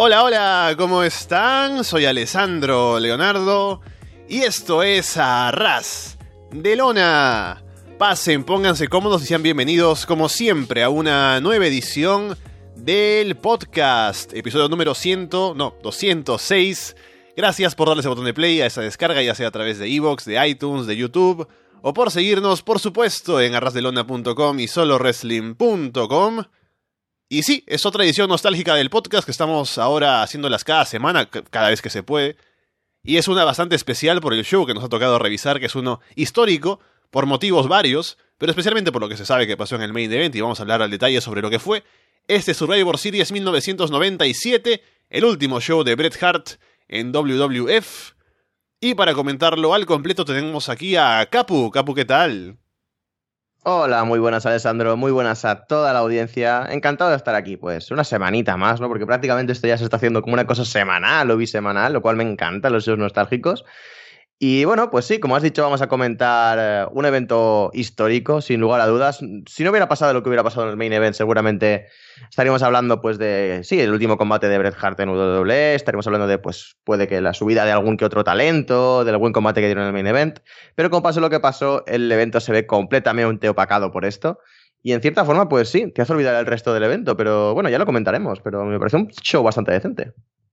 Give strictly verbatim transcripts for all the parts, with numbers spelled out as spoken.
Hola, hola, ¿cómo están? Soy Alessandro Leonardo y esto es Arras de Lona. Pasen, pónganse cómodos y sean bienvenidos, como siempre, a una nueva edición del podcast, episodio número cien, no, doscientos seis. Gracias por darle ese botón de play a esa descarga, ya sea a través de iVoox, de iTunes, de YouTube, o por seguirnos, por supuesto, en arrasdelona punto com y solo wrestling punto com. Y sí, es otra edición nostálgica del podcast que estamos ahora haciéndolas cada semana, cada vez que se puede. Y es una bastante especial por el show que nos ha tocado revisar, que es uno histórico, por motivos varios, pero especialmente por lo que se sabe que pasó en el main event, y vamos a hablar al detalle sobre lo que fue este Survivor Series mil novecientos noventa y siete, el último show de Bret Hart en doble u doble u E F. Y para comentarlo al completo tenemos aquí a Capu. Capu, ¿qué tal? Hola, muy buenas, Alessandro, muy buenas a toda la audiencia. Encantado de estar aquí, pues una semanita más, ¿no? Porque prácticamente esto ya se está haciendo como una cosa semanal o bisemanal, lo cual me encanta, los shows nostálgicos. Y bueno, pues sí, como has dicho, vamos a comentar un evento histórico, sin lugar a dudas. Si no hubiera pasado lo que hubiera pasado en el main event, seguramente estaríamos hablando, pues, de, sí, el último combate de Bret Hart en doble u doble u E, estaríamos hablando de, pues, puede que la subida de algún que otro talento, del buen combate que dieron en el main event, pero como pasó lo que pasó, el evento se ve completamente opacado por esto. Y en cierta forma, pues sí, te hace olvidar el resto del evento, pero bueno, ya lo comentaremos, pero me parece un show bastante decente.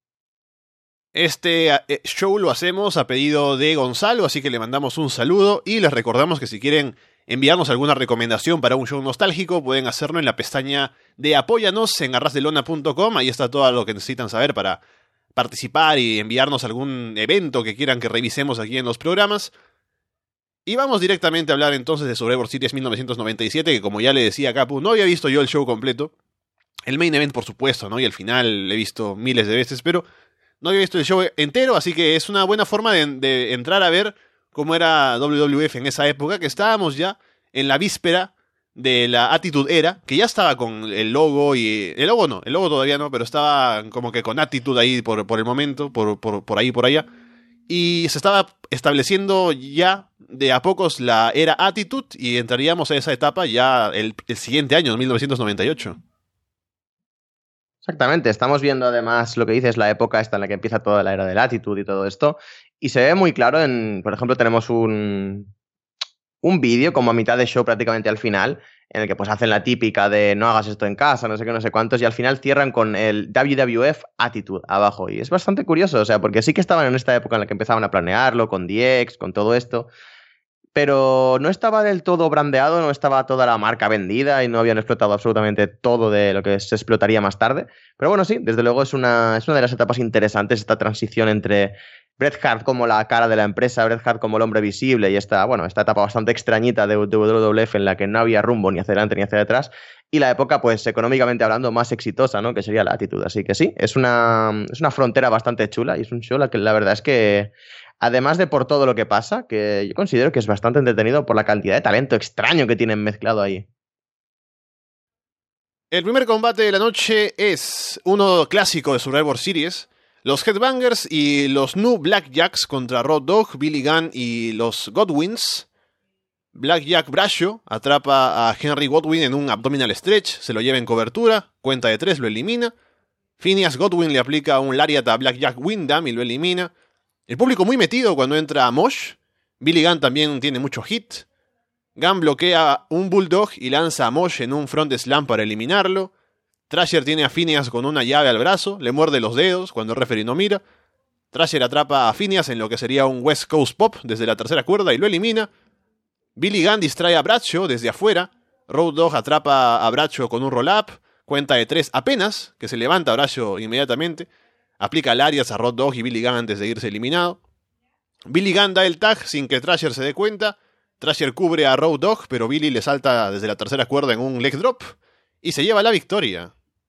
Este show lo hacemos a pedido de Gonzalo, así que le mandamos un saludo y les recordamos que si quieren enviarnos alguna recomendación para un show nostálgico, pueden hacerlo en la pestaña de Apóyanos en arrasdelona punto com. Ahí está todo lo que necesitan saber para participar y enviarnos algún evento que quieran que revisemos aquí en los programas. Y vamos directamente a hablar entonces de Survivor Series mil novecientos noventa y siete, que como ya le decía a Capu, no había visto yo el show completo. El main event, por supuesto, ¿no? Y el final lo he visto miles de veces, pero no había visto el show entero, así que es una buena forma de, de entrar a ver cómo era doble u doble u E en esa época, que estábamos ya en la víspera de la Attitude Era, que ya estaba con el logo y... El logo no, el logo todavía no, pero estaba como que con Attitude ahí por, por el momento, por, por, por ahí por allá. Y se estaba estableciendo ya de a pocos la era Attitude y entraríamos a esa etapa ya el, el siguiente año, mil novecientos noventa y ocho. Exactamente, estamos viendo además lo que dices, la época esta en la que empieza toda la era de Attitude y todo esto, y se ve muy claro en, por ejemplo, tenemos un, un vídeo como a mitad de show prácticamente al final, en el que pues hacen la típica de no hagas esto en casa, no sé qué, no sé cuántos, y al final cierran con el doble u doble u E F Attitude abajo, y es bastante curioso, o sea, porque sí que estaban en esta época en la que empezaban a planearlo, con D X, con todo esto, pero no estaba del todo brandeado, no estaba toda la marca vendida y no habían explotado absolutamente todo de lo que se explotaría más tarde. Pero bueno, sí, desde luego es una, es una de las etapas interesantes, esta transición entre Bret Hart como la cara de la empresa, Bret Hart como el hombre visible y esta, bueno, esta etapa bastante extrañita de doble u doble u E F en la que no había rumbo ni hacia adelante ni hacia detrás, y la época, pues, económicamente hablando, más exitosa, ¿no? Que sería la Attitude. Así que sí, es una, es una frontera bastante chula y es un show la que la verdad es que, además de por todo lo que pasa, que yo considero que es bastante entretenido por la cantidad de talento extraño que tienen mezclado ahí. El primer combate de la noche es uno clásico de Survivor Series. Los Headbangers y los New Blackjacks contra Road Dogg, Billy Gunn y los Godwins. Blackjack Brasho atrapa a Henry Godwin en un abdominal stretch, se lo lleva en cobertura, cuenta de tres, lo elimina. Phineas Godwin le aplica un lariat a Blackjack Windham y lo elimina. El público muy metido cuando entra Mosh. Billy Gunn también tiene mucho hit. Gunn bloquea un Bulldog y lanza a Mosh en un front slam para eliminarlo. Thrasher tiene a Phineas con una llave al brazo, le muerde los dedos cuando el referee no mira. Thrasher atrapa a Phineas en lo que sería un West Coast Pop desde la tercera cuerda y lo elimina. Billy Gunn distrae a Bradshaw desde afuera. Road Dogg atrapa a Bradshaw con un roll-up. Cuenta de tres apenas, que se levanta Bradshaw inmediatamente. Aplica lariats a Road Dogg y Billy Gunn antes de irse eliminado. Billy Gunn da el tag sin que Thrasher se dé cuenta. Thrasher cubre a Road Dogg, pero Billy le salta desde la tercera cuerda en un leg drop y se lleva la victoria.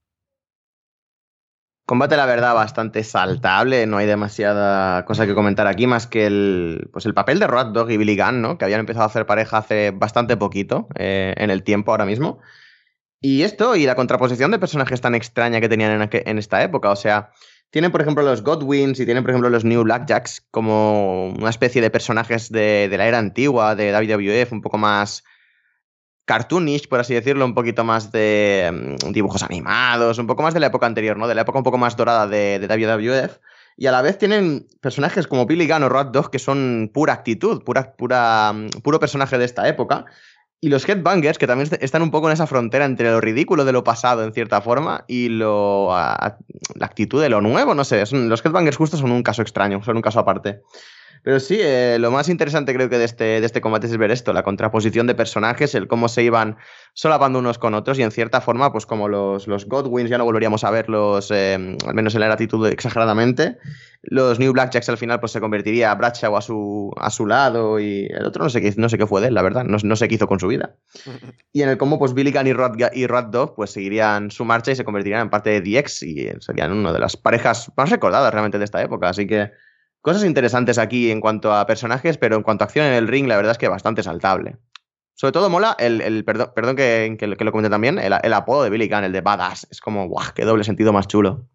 Combate, la verdad, bastante saltable, no hay demasiada cosa que comentar aquí, más que el, pues el papel de Road Dogg y Billy Gunn, ¿no? Que habían empezado a hacer pareja hace bastante poquito, eh, en el tiempo ahora mismo. Y esto, y la contraposición de personajes tan extraña que tenían en, en esta época, o sea, tienen por ejemplo los Godwins y tienen por ejemplo los New Blackjacks como una especie de personajes de, de la era antigua, de W W F, un poco más cartoonish, por así decirlo, un poquito más de um, dibujos animados, un poco más de la época anterior, ¿no? De la época un poco más dorada de, de W W F. Y a la vez tienen personajes como Billy Gunn o Road Dogg que son pura actitud, pura, pura, um, puro personaje de esta época. Y los Headbangers, que también están un poco en esa frontera entre lo ridículo de lo pasado, en cierta forma, y lo, a, la actitud de lo nuevo, no sé. Son, los Headbangers justo son un caso extraño, son un caso aparte. Pero sí, eh, lo más interesante creo que de este, de este combate es ver esto, la contraposición de personajes, el cómo se iban solapando unos con otros y en cierta forma, pues como los, los Godwins ya no volveríamos a verlos, eh, al menos en la actitud exageradamente, los New Blackjacks al final pues se convertiría a Bradshaw a su, a su lado y el otro no sé qué, no sé qué fue de él, la verdad, no, no sé qué hizo con su vida. Y en el cómo pues Billy Gunn y Rod, y Rod Dogg pues seguirían su marcha y se convertirían en parte de D X y serían una de las parejas más recordadas realmente de esta época, así que cosas interesantes aquí en cuanto a personajes, pero en cuanto a acción en el ring, la verdad es que bastante saltable. Sobre todo mola el, el perdón, perdón que, que, que lo comenté también, el, el apodo de Billy Gunn, el de Badass. Es como, guau, qué doble sentido más chulo.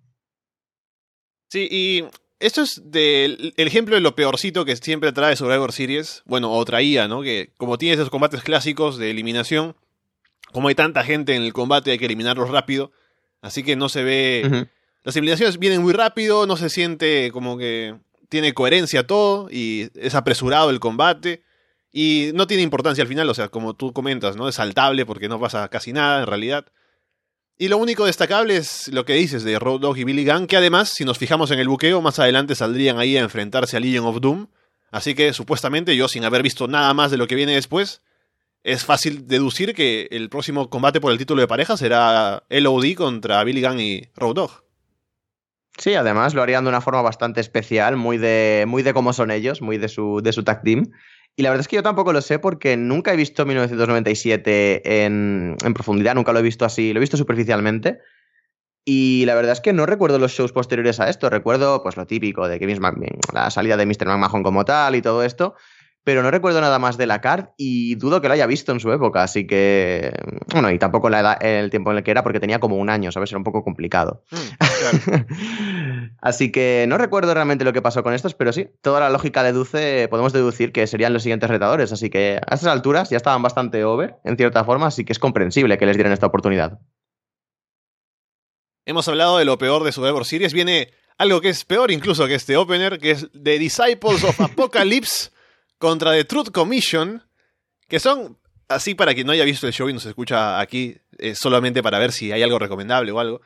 Sí, y esto es del, el ejemplo de lo peorcito que siempre trae Survivor Series. Bueno, o traía, ¿no? Que como tiene esos combates clásicos de eliminación, como hay tanta gente en el combate, hay que eliminarlos rápido. Así que no se ve... Uh-huh. Las eliminaciones vienen muy rápido, no se siente como que... tiene coherencia todo y es apresurado el combate y no tiene importancia al final, o sea, como tú comentas, ¿no? Es saltable porque no pasa casi nada en realidad. Y lo único destacable es lo que dices de Road Dogg y Billy Gunn, que además, si nos fijamos en el buqueo, más adelante saldrían ahí a enfrentarse a Legion of Doom. Así que, supuestamente, yo sin haber visto nada más de lo que viene después, es fácil deducir que el próximo combate por el título de pareja será L O D contra Billy Gunn y Road Dogg. Sí, además lo harían de una forma bastante especial, muy de, muy de cómo son ellos, muy de su, de su tag team. Y la verdad es que yo tampoco lo sé porque nunca he visto mil novecientos noventa y siete en, en profundidad, nunca lo he visto así, lo he visto superficialmente. Y la verdad es que no recuerdo los shows posteriores a esto, recuerdo pues lo típico de Kevin McMahon, la salida de míster McMahon como tal y todo esto, pero no recuerdo nada más de la card y dudo que lo haya visto en su época, así que... Bueno, y tampoco la edad, el tiempo en el que era porque tenía como un año, ¿sabes? Era un poco complicado. Mm, claro. Así que no recuerdo realmente lo que pasó con estos, pero sí, toda la lógica deduce, podemos deducir que serían los siguientes retadores, así que a estas alturas ya estaban bastante over, en cierta forma, así que es comprensible que les dieran esta oportunidad. Hemos hablado de lo peor de Survivor Series, viene algo que es peor incluso que este opener, que es The Disciples of Apocalypse contra The Truth Commission, que son, así para quien no haya visto el show y nos escucha aquí, eh, solamente para ver si hay algo recomendable o algo.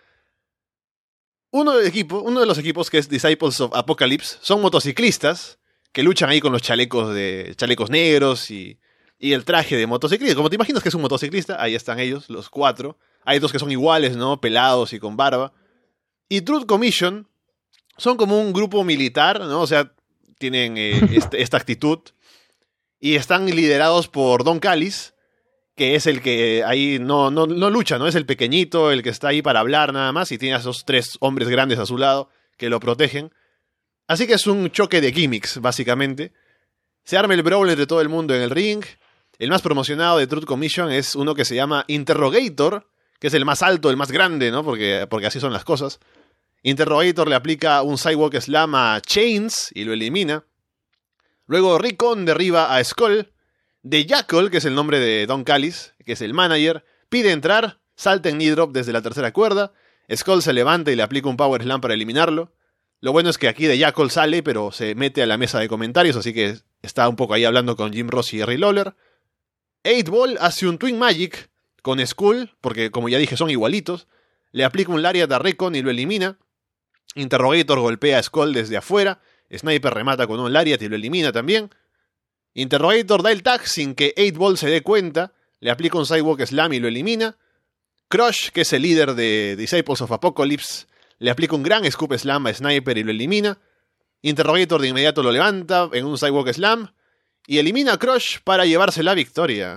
Uno, del equipo, uno de los equipos, que es Disciples of Apocalypse, son motociclistas que luchan ahí con los chalecos de chalecos negros y, y el traje de motociclista. Como te imaginas que es un motociclista, ahí están ellos, los cuatro. Hay dos que son iguales, ¿no? Pelados y con barba. Y Truth Commission son como un grupo militar, ¿no? O sea, tienen eh, este, esta actitud. Y están liderados por Don Callis, que es el que ahí no, no, no lucha, ¿no? Es el pequeñito, el que está ahí para hablar nada más, y tiene a esos tres hombres grandes a su lado que lo protegen. Así que es un choque de gimmicks, básicamente. Se arma el brawl entre todo el mundo en el ring. El más promocionado de Truth Commission es uno que se llama Interrogator, que es el más alto, el más grande, ¿no? Porque, porque así son las cosas. Interrogator le aplica un Sidewalk Slam a Chains y lo elimina. Luego Rickon derriba a Skull. The Jackal, que es el nombre de Don Callis, que es el manager, pide entrar, salta en knee drop desde la tercera cuerda. Skull se levanta y le aplica un Power Slam para eliminarlo. Lo bueno es que aquí The Jackal sale, pero se mete a la mesa de comentarios, así que está un poco ahí hablando con Jim Ross y Jerry Lawler. eight Ball hace un Twin Magic con Skull, porque como ya dije son igualitos. Le aplica un Lariat a Rickon y lo elimina. Interrogator golpea a Skull desde afuera. Sniper remata con un Lariat y lo elimina también. Interrogator da el tag sin que eight Ball se dé cuenta. Le aplica un Sidewalk Slam y lo elimina. Crush, que es el líder de Disciples of Apocalypse, le aplica un gran Scoop Slam a Sniper y lo elimina. Interrogator de inmediato lo levanta en un Sidewalk Slam y elimina a Crush para llevarse la victoria.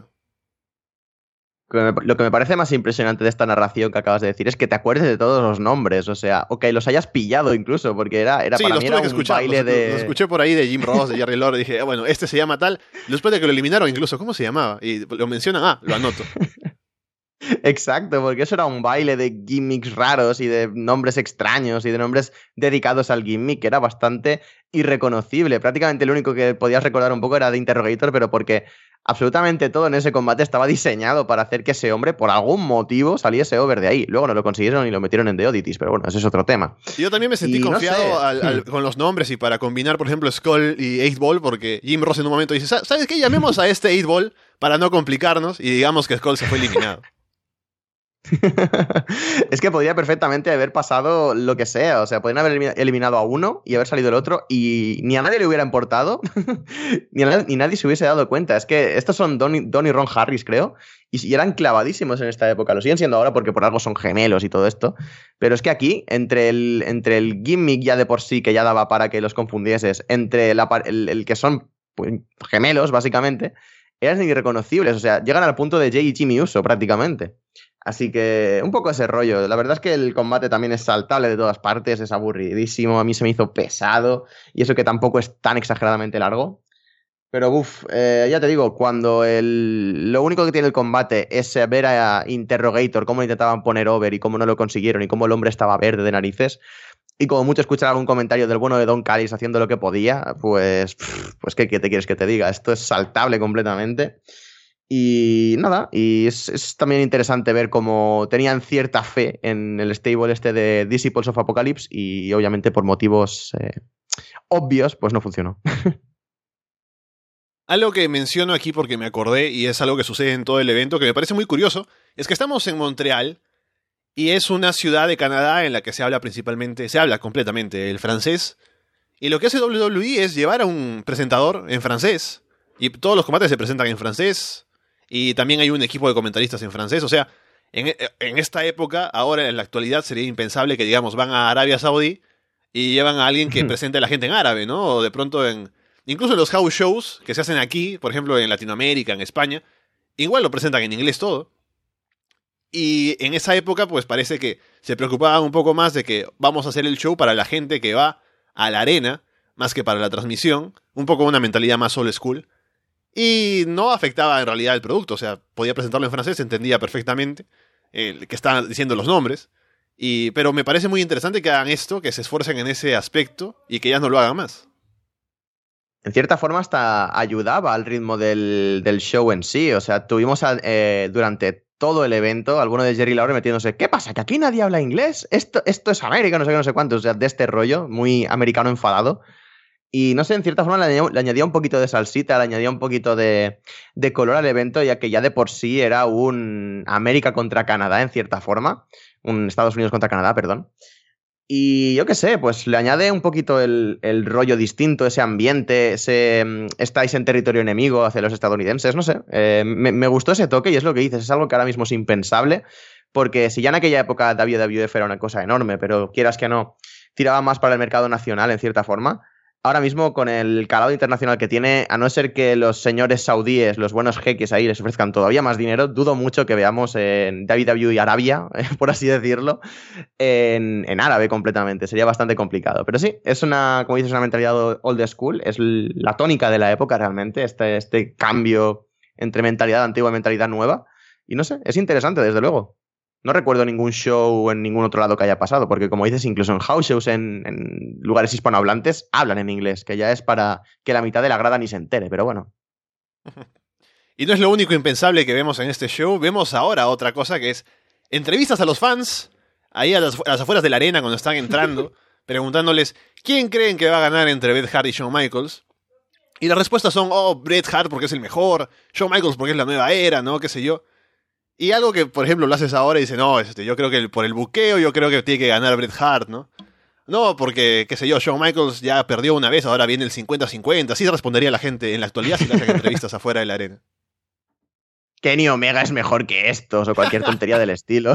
Lo que me parece más impresionante de esta narración que acabas de decir es que te acuerdes de todos los nombres, o sea, o que los hayas pillado incluso, porque era, era sí, para los mí tuve era que un escuchar, baile los, de... Los escuché por ahí de Jim Ross, de Jerry Lawler, y dije, ah, bueno, este se llama tal. Después de que lo eliminaron incluso, ¿cómo se llamaba? Y lo mencionan, ah, lo anoto. Exacto, porque eso era un baile de gimmicks raros y de nombres extraños y de nombres dedicados al gimmick, que era bastante irreconocible. Prácticamente lo único que podías recordar un poco era de Interrogator, pero porque absolutamente todo en ese combate estaba diseñado para hacer que ese hombre, por algún motivo, saliese over de ahí. Luego no lo consiguieron y lo metieron en The Oddities, pero bueno, ese es otro tema. Yo también me sentí y confiado no sé. al, al, con los nombres y para combinar, por ejemplo, Skull y eight ball, porque Jim Ross en un momento dice, ¿sabes qué? Llamemos a este eight ball para no complicarnos y digamos que Skull se fue eliminado. Es que podría perfectamente haber pasado lo que sea, o sea, podrían haber eliminado a uno y haber salido el otro y ni a nadie le hubiera importado, ni, a nadie, ni nadie se hubiese dado cuenta. Es que estos son Don, Don y Ron Harris, creo, y, y eran clavadísimos en esta época. Lo siguen siendo ahora porque por algo son gemelos y todo esto, pero es que aquí, entre el, entre el gimmick ya de por sí que ya daba para que los confundieses, entre la, el, el que son pues, gemelos, básicamente, eran irreconocibles, o sea, llegan al punto de Jay y Jimmy Uso prácticamente. Así que un poco ese rollo. La verdad es que el combate también es saltable de todas partes, es aburridísimo, a mí se me hizo pesado y eso que tampoco es tan exageradamente largo. Pero uff, eh, ya te digo, cuando el... lo único que tiene el combate es ver a Interrogator cómo lo intentaban poner over y cómo no lo consiguieron y cómo el hombre estaba verde de narices, y como mucho escuchar algún comentario del bueno de Don Callis haciendo lo que podía, pues, pues ¿qué, qué te quieres que te diga? Esto es saltable completamente. Y nada, y es, es también interesante ver cómo tenían cierta fe en el stable este de Disciples of Apocalypse y obviamente por motivos eh, obvios, pues no funcionó. Algo que menciono aquí porque me acordé y es algo que sucede en todo el evento que me parece muy curioso, es que estamos en Montreal y es una ciudad de Canadá en la que se habla principalmente, se habla completamente el francés, y lo que hace doble u doble u E es llevar a un presentador en francés y todos los combates se presentan en francés. Y también hay un equipo de comentaristas en francés. O sea, en, en esta época, ahora en la actualidad, sería impensable que, digamos, van a Arabia Saudí y llevan a alguien que presente a la gente en árabe, ¿no? O de pronto en... Incluso en los house shows que se hacen aquí, por ejemplo, en Latinoamérica, en España, igual lo presentan en inglés todo. Y en esa época, pues parece que se preocupaban un poco más de que vamos a hacer el show para la gente que va a la arena, más que para la transmisión. Un poco una mentalidad más old school. Y no afectaba en realidad el producto, o sea, podía presentarlo en francés, se entendía perfectamente eh, que estaban diciendo los nombres, y, pero me parece muy interesante que hagan esto, que se esfuercen en ese aspecto y que ya no lo hagan más. En cierta forma hasta ayudaba al ritmo del, del show en sí, o sea, tuvimos a, eh, durante todo el evento alguno de Jerry Lawler metiéndose, ¿qué pasa? ¿Que aquí nadie habla inglés? Esto, esto es América, no sé qué, no sé cuánto, o sea, de este rollo, muy americano enfadado. Y no sé, en cierta forma le añadía, le añadía un poquito de salsita, le añadía un poquito de, de color al evento, ya que ya de por sí era un América contra Canadá, en cierta forma. Un Estados Unidos contra Canadá, perdón. Y yo qué sé, pues le añade un poquito el, el rollo distinto, ese ambiente, ese estáis en territorio enemigo hacia los estadounidenses, no sé. Eh, me, me gustó ese toque y es lo que dices, es algo que ahora mismo es impensable, porque si ya en aquella época W W F era una cosa enorme, pero quieras que no, tiraba más para el mercado nacional, en cierta forma. Ahora mismo, con el calado internacional que tiene, a no ser que los señores saudíes, los buenos jeques ahí, les ofrezcan todavía más dinero, dudo mucho que veamos en W W E Arabia, por así decirlo, en, en árabe completamente. Sería bastante complicado. Pero sí, es una, como dices, una mentalidad old school. Es la tónica de la época realmente, este, este cambio entre mentalidad antigua y mentalidad nueva. Y no sé, es interesante, desde luego. No recuerdo ningún show en ningún otro lado que haya pasado, porque como dices, incluso en house shows en, en lugares hispanohablantes hablan en inglés, que ya es para que la mitad de la grada ni se entere, pero bueno. Y no es lo único impensable que vemos en este show, vemos ahora otra cosa que es entrevistas a los fans, ahí a las, a las afueras de la arena cuando están entrando, preguntándoles quién creen que va a ganar entre Bret Hart y Shawn Michaels. Y las respuestas son, oh, Bret Hart porque es el mejor, Shawn Michaels porque es la nueva era, ¿no? Qué sé yo. Y algo que, por ejemplo, lo haces ahora y dices, no, este, yo creo que por el buqueo, yo creo que tiene que ganar Bret Hart, ¿no? No, porque, qué sé yo, Shawn Michaels ya perdió una vez, ahora viene el cincuenta cincuenta. Así respondería la gente en la actualidad si le hacen entrevistas afuera de la arena. Kenny Omega es mejor que estos, o cualquier tontería del estilo.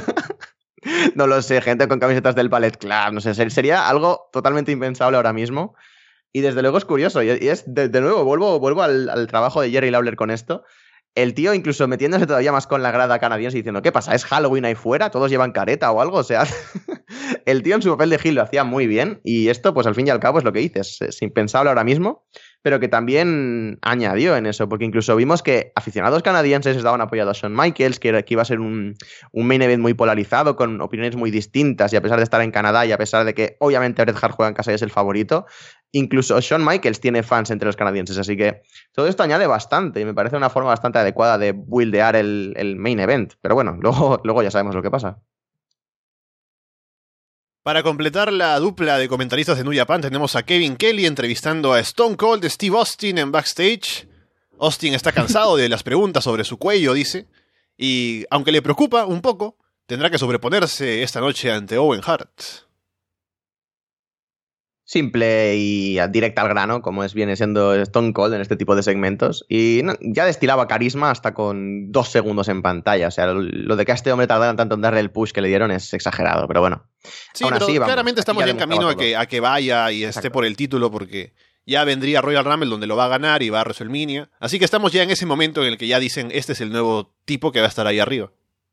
No lo sé, gente con camisetas del Ballet Club, no sé, sería algo totalmente impensable ahora mismo. Y desde luego es curioso, y es, de, de nuevo, vuelvo, vuelvo al, al trabajo de Jerry Lawler con esto. El tío incluso metiéndose todavía más con la grada canadiense y diciendo, ¿qué pasa? ¿Es Halloween ahí fuera? ¿Todos llevan careta o algo? O sea, el tío en su papel de heel lo hacía muy bien y esto, pues al fin y al cabo es lo que dices, es impensable ahora mismo, pero que también añadió en eso, porque incluso vimos que aficionados canadienses estaban apoyando a Shawn Michaels, que, era, que iba a ser un, un main event muy polarizado, con opiniones muy distintas, y a pesar de estar en Canadá y a pesar de que obviamente Bret Hart juega en casa y es el favorito, incluso Shawn Michaels tiene fans entre los canadienses, así que todo esto añade bastante y me parece una forma bastante adecuada de buildear el, el main event, pero bueno, luego, luego ya sabemos lo que pasa. Para completar la dupla de comentaristas de New Japan tenemos a Kevin Kelly entrevistando a Stone Cold Steve Austin en backstage. Austin está cansado de las preguntas sobre su cuello, dice, y aunque le preocupa un poco, tendrá que sobreponerse esta noche ante Owen Hart. Simple y directa al grano, como es viene siendo Stone Cold en este tipo de segmentos. Y no, ya destilaba carisma hasta con dos segundos en pantalla. O sea, lo, lo de que a este hombre tardaran tanto en darle el push que le dieron es exagerado, pero bueno. Sí, pero así, claramente vamos, estamos ya en camino a que, a que vaya y Exacto. esté por el título, porque ya vendría Royal Rumble donde lo va a ganar y va a WrestleMania. Así que estamos ya en ese momento en el que ya dicen, este es el nuevo tipo que va a estar ahí arriba.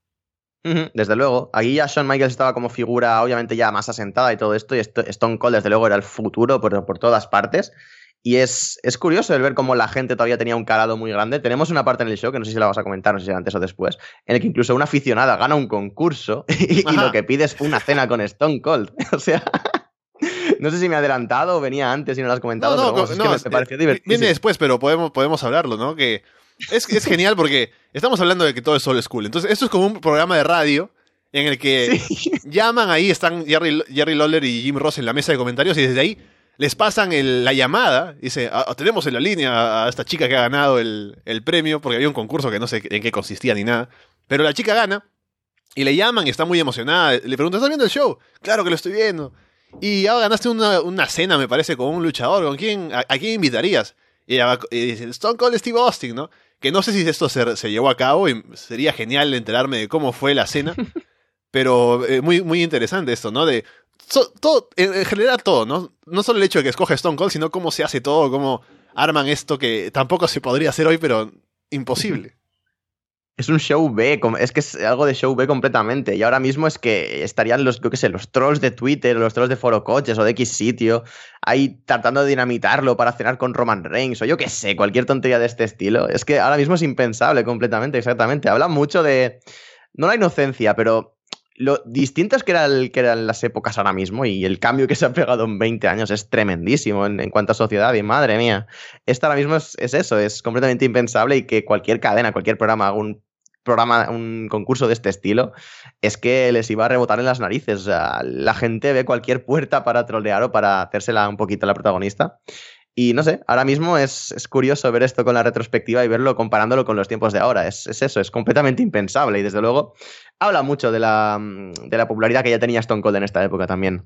Desde luego, aquí ya Shawn Michaels estaba como figura obviamente ya más asentada y todo esto, y Stone Cold desde luego era el futuro por, por todas partes, y es, es curioso el ver cómo la gente todavía tenía un calado muy grande. Tenemos una parte en el show, que no sé si la vas a comentar, no sé si antes o después, en el que incluso una aficionada gana un concurso y, y lo que pide es una cena con Stone Cold, o sea... No sé si me he adelantado o venía antes y no lo has comentado, no, no, pero vamos, no, es que me, me pareció divertido. Viene después, pero podemos, podemos hablarlo, ¿no? Que es, es genial porque estamos hablando de que todo es old school. Entonces, esto es como un programa de radio en el que sí. llaman, ahí están Jerry, Jerry Lawler y Jim Ross en la mesa de comentarios y desde ahí les pasan el, la llamada. Dice, ah, tenemos en la línea a esta chica que ha ganado el, el premio, porque había un concurso que no sé en qué consistía ni nada. Pero la chica gana y le llaman y está muy emocionada. Le preguntan, ¿estás viendo el show? Claro que lo estoy viendo. Y ahora ganaste una, una cena, me parece, con un luchador. ¿Con quién? ¿A, a quién invitarías? Y ella va, y dice, Stone Cold Steve Austin, ¿no? Que no sé si esto se, se llevó a cabo y sería genial enterarme de cómo fue la cena. Pero eh, muy, muy interesante esto, ¿no? De so, todo, en, en general todo, ¿no? No solo el hecho de que escoja Stone Cold, sino cómo se hace todo, cómo arman esto que tampoco se podría hacer hoy, pero imposible. Es un show B, es que es algo de show B completamente. Y ahora mismo es que estarían los, yo qué sé, los trolls de Twitter, los trolls de Foro Coches o de X sitio, ahí tratando de dinamitarlo para cenar con Roman Reigns o yo qué sé, cualquier tontería de este estilo. Es que ahora mismo es impensable completamente, exactamente. Habla mucho de, no la inocencia, pero lo distintas que, era el, que eran las épocas ahora mismo, y el cambio que se ha pegado en veinte años es tremendísimo en, en cuanto a sociedad, y madre mía, esto ahora mismo es, es eso, es completamente impensable, y que cualquier cadena, cualquier programa haga un programa, un concurso de este estilo, es que les iba a rebotar en las narices. O sea, la gente ve cualquier puerta para trolear o para hacérsela un poquito a la protagonista. Y no sé, ahora mismo es, es curioso ver esto con la retrospectiva y verlo comparándolo con los tiempos de ahora. Es, es eso, es completamente impensable. Y desde luego habla mucho de la, de la popularidad que ya tenía Stone Cold en esta época también.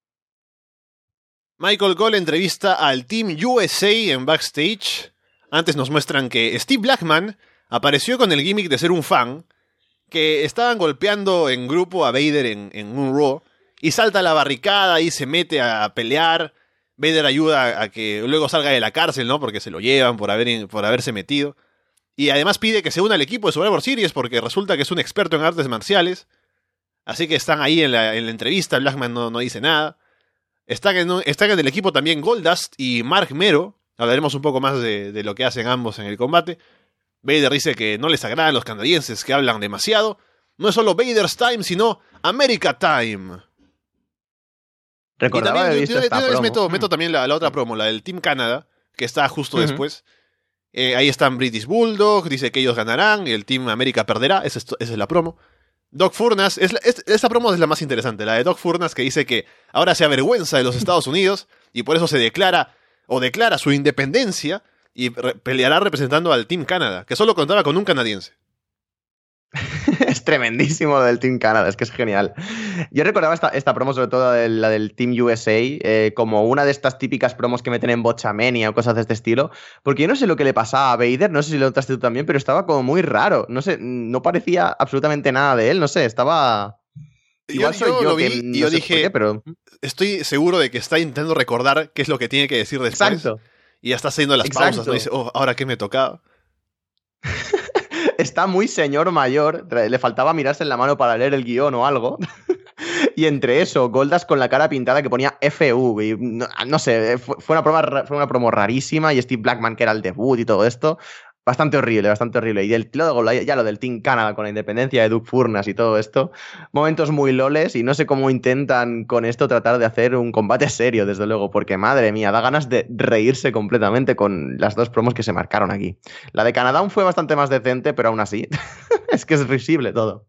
Michael Cole entrevista al Team U S A en backstage. Antes nos muestran que Steve Blackman apareció con el gimmick de ser un fan, que estaban golpeando en grupo a Vader en, en un Raw, y salta a la barricada y se mete a pelear. Vader ayuda a que luego salga de la cárcel, ¿no? Porque se lo llevan por, haber, por haberse metido. Y además pide que se una al equipo de Survivor Series porque resulta que es un experto en artes marciales. Así que están ahí en la, en la entrevista, Blackman no, no dice nada. Están en, están en el equipo también Goldust y Mark Mero. Hablaremos un poco más de, de lo que hacen ambos en el combate. Vader dice que no les agradan los canadienses, que hablan demasiado. No es solo Vader's Time, sino America Time. Recordaba y también, yo, yo, esta yo, promo. meto, meto también la, la otra promo, la del Team Canada, que está justo uh-huh. después. Eh, ahí están British Bulldog, dice que ellos ganarán, y el Team América perderá, esa es, esa es la promo. Doc Furnas, es, es, esta promo es la más interesante, la de Doc Furnas, que dice que ahora se avergüenza de los Estados Unidos, y por eso se declara, o declara su independencia, y re- peleará representando al Team Canada, que solo contaba con un canadiense. Es tremendísimo lo del Team Canada, es que es genial. Yo recordaba esta, esta promo, sobre todo de la del Team U S A, eh, como una de estas típicas promos que meten en Botchamania o cosas de este estilo, porque yo no sé lo que le pasaba a Vader, no sé si lo notaste tú también, pero estaba como muy raro, no sé, no parecía absolutamente nada de él, no sé, estaba... Igual yo, soy yo, yo lo que vi no y yo sé dije, por qué, pero... estoy seguro de que está intentando recordar qué es lo que tiene que decir después. Exacto. Y ya está haciendo las Exacto. pausas, ¿no? Dice, oh, ¿ahora qué me tocaba? Está muy señor mayor, le faltaba mirarse en la mano para leer el guión o algo. Y entre eso, Goldust con la cara pintada que ponía F U. Y no, no sé, fue, fue, una promo, fue una promo rarísima. Y Steve Blackman, que era el debut y todo esto. Bastante horrible, bastante horrible. Y el, luego ya lo del Team Canada con la independencia de Doug Furnas y todo esto. Momentos muy loles y no sé cómo intentan con esto tratar de hacer un combate serio, desde luego. Porque madre mía, da ganas de reírse completamente con las dos promos que se marcaron aquí. La de Canadá aún fue bastante más decente, pero aún así es que es risible todo.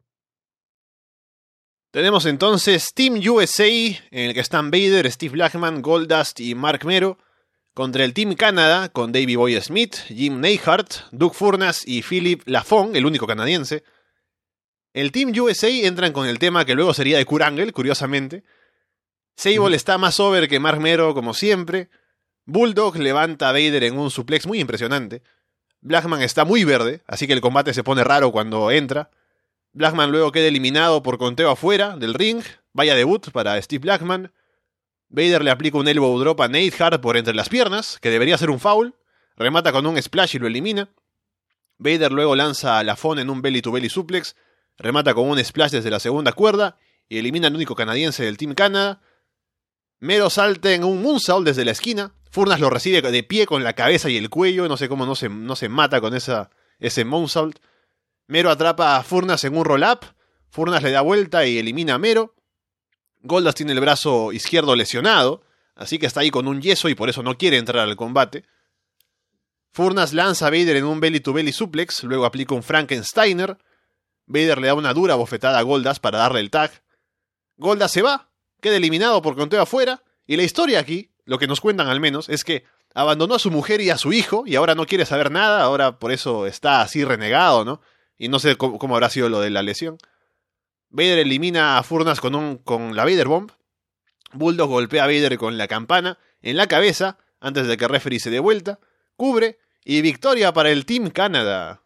Tenemos entonces Team U S A, en el que están Vader, Steve Blackman, Goldust y Mark Mero, contra el Team Canada, con Davey Boy Smith, Jim Neidhart, Doug Furnas y Philip Lafon, el único canadiense. El Team U S A entran con el tema que luego sería de Kurt Angle, curiosamente. Sable mm. está más over que Mark Mero, como siempre. Bulldog levanta a Vader en un suplex muy impresionante. Blackman está muy verde, así que el combate se pone raro cuando entra. Blackman luego queda eliminado por conteo afuera del ring. Vaya debut para Steve Blackman. Vader le aplica un elbow drop a Neidhart por entre las piernas, que debería ser un foul. Remata con un splash y lo elimina. Vader luego lanza a Lafon en un belly to belly suplex. Remata con un splash desde la segunda cuerda y elimina al único canadiense del Team Canada. Mero salta en un moonsault desde la esquina. Furnas lo recibe de pie con la cabeza y el cuello. No sé cómo no se, no se mata con esa, ese moonsault. Mero atrapa a Furnas en un roll-up. Furnas le da vuelta y elimina a Mero. Goldust tiene el brazo izquierdo lesionado, así que está ahí con un yeso y por eso no quiere entrar al combate. Furnas lanza a Vader en un belly to belly suplex, luego aplica un Frankensteiner. Vader le da una dura bofetada a Goldust para darle el tag. Goldust se va, queda eliminado por conteo afuera, y la historia aquí, lo que nos cuentan al menos, es que abandonó a su mujer y a su hijo, y ahora no quiere saber nada, ahora por eso está así renegado, ¿no? Y no sé cómo, cómo habrá sido lo de la lesión. Vader elimina a Furnas con, un, con la Vader Bomb. Bulldog golpea a Vader con la campana en la cabeza antes de que el referee se dé vuelta. Cubre y victoria para el Team Canada.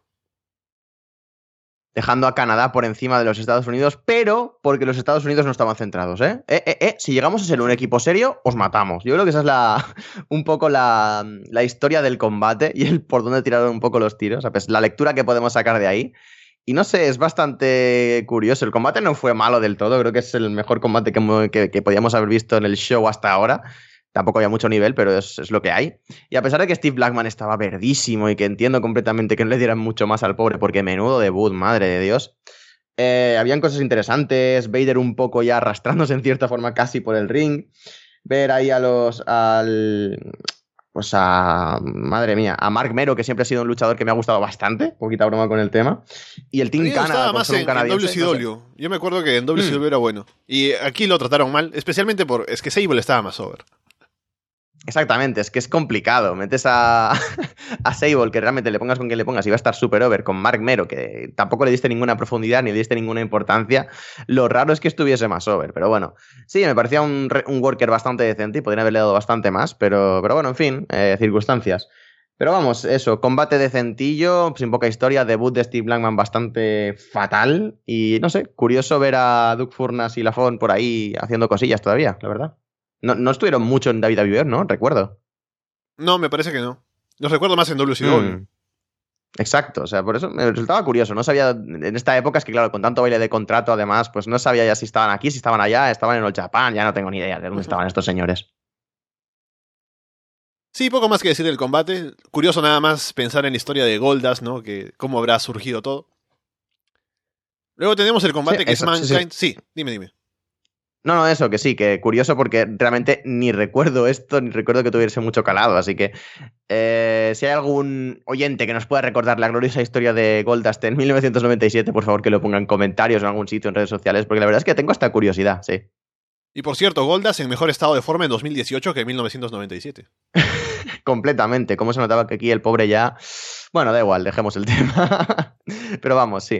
Dejando a Canadá por encima de los Estados Unidos, pero porque los Estados Unidos no estaban centrados, ¿eh? Eh, eh, eh. Si llegamos a ser un equipo serio, os matamos. Yo creo que esa es la un poco la, la historia del combate y el por dónde tiraron un poco los tiros. Pues la lectura que podemos sacar de ahí. Y no sé, es bastante curioso. El combate no fue malo del todo. Creo que es el mejor combate que, que, que podíamos haber visto en el show hasta ahora. Tampoco había mucho nivel, pero es, es lo que hay. Y a pesar de que Steve Blackman estaba verdísimo y que entiendo completamente que no le dieran mucho más al pobre, porque menudo debut, madre de Dios. Eh, habían cosas interesantes. Vader un poco ya arrastrándose en cierta forma casi por el ring. Ver ahí a los... al... Pues a... Madre mía, a Mark Mero, que siempre ha sido un luchador que me ha gustado bastante. Poquita broma con el tema. Y el Team Canada, más en, en W C W. No sé. Yo me acuerdo que en W C W mm. era bueno. Y aquí lo trataron mal, especialmente por... Es que Sable estaba más over. Exactamente, es que es complicado. Metes a, a Sable, que realmente le pongas con quien le pongas y va a estar super over, con Mark Mero, que tampoco le diste ninguna profundidad ni le diste ninguna importancia. Lo raro es que estuviese más over, pero bueno. Sí, me parecía un, un worker bastante decente y podrían haberle dado bastante más, pero, pero bueno, en fin, eh, circunstancias. Pero vamos, eso, combate decentillo, sin poca historia, debut de Steve Blackman bastante fatal y no sé, curioso ver a Doug Furnas y Lafon por ahí haciendo cosillas todavía, la verdad. No, no estuvieron mucho en W W E, ¿no? Recuerdo. No, me parece que no. Los recuerdo más en W C W. Mm. Exacto, o sea, por eso me resultaba curioso. No sabía, en esta época es que claro, con tanto baile de contrato además, pues no sabía ya si estaban aquí, si estaban allá, estaban en el Japan, ya no tengo ni idea de dónde estaban estos señores. Sí, poco más que decir del combate. Curioso nada más pensar en la historia de Goldust, ¿no? Que cómo habrá surgido todo. Luego tenemos el combate sí, que eso, es Mankind. Sí, sí. sí, dime, dime. No, no, eso, que sí, que curioso porque realmente ni recuerdo esto, ni recuerdo que tuviese mucho calado, así que eh, si hay algún oyente que nos pueda recordar la gloriosa historia de Goldust en mil novecientos noventa y siete, por favor que lo ponga en comentarios o en algún sitio en redes sociales, porque la verdad es que tengo hasta curiosidad, sí. Y por cierto, Goldust en mejor estado de forma en dos mil dieciocho que en mil novecientos noventa y siete. Completamente, cómo se notaba que aquí el pobre ya... Bueno, da igual, dejemos el tema. Pero vamos, sí.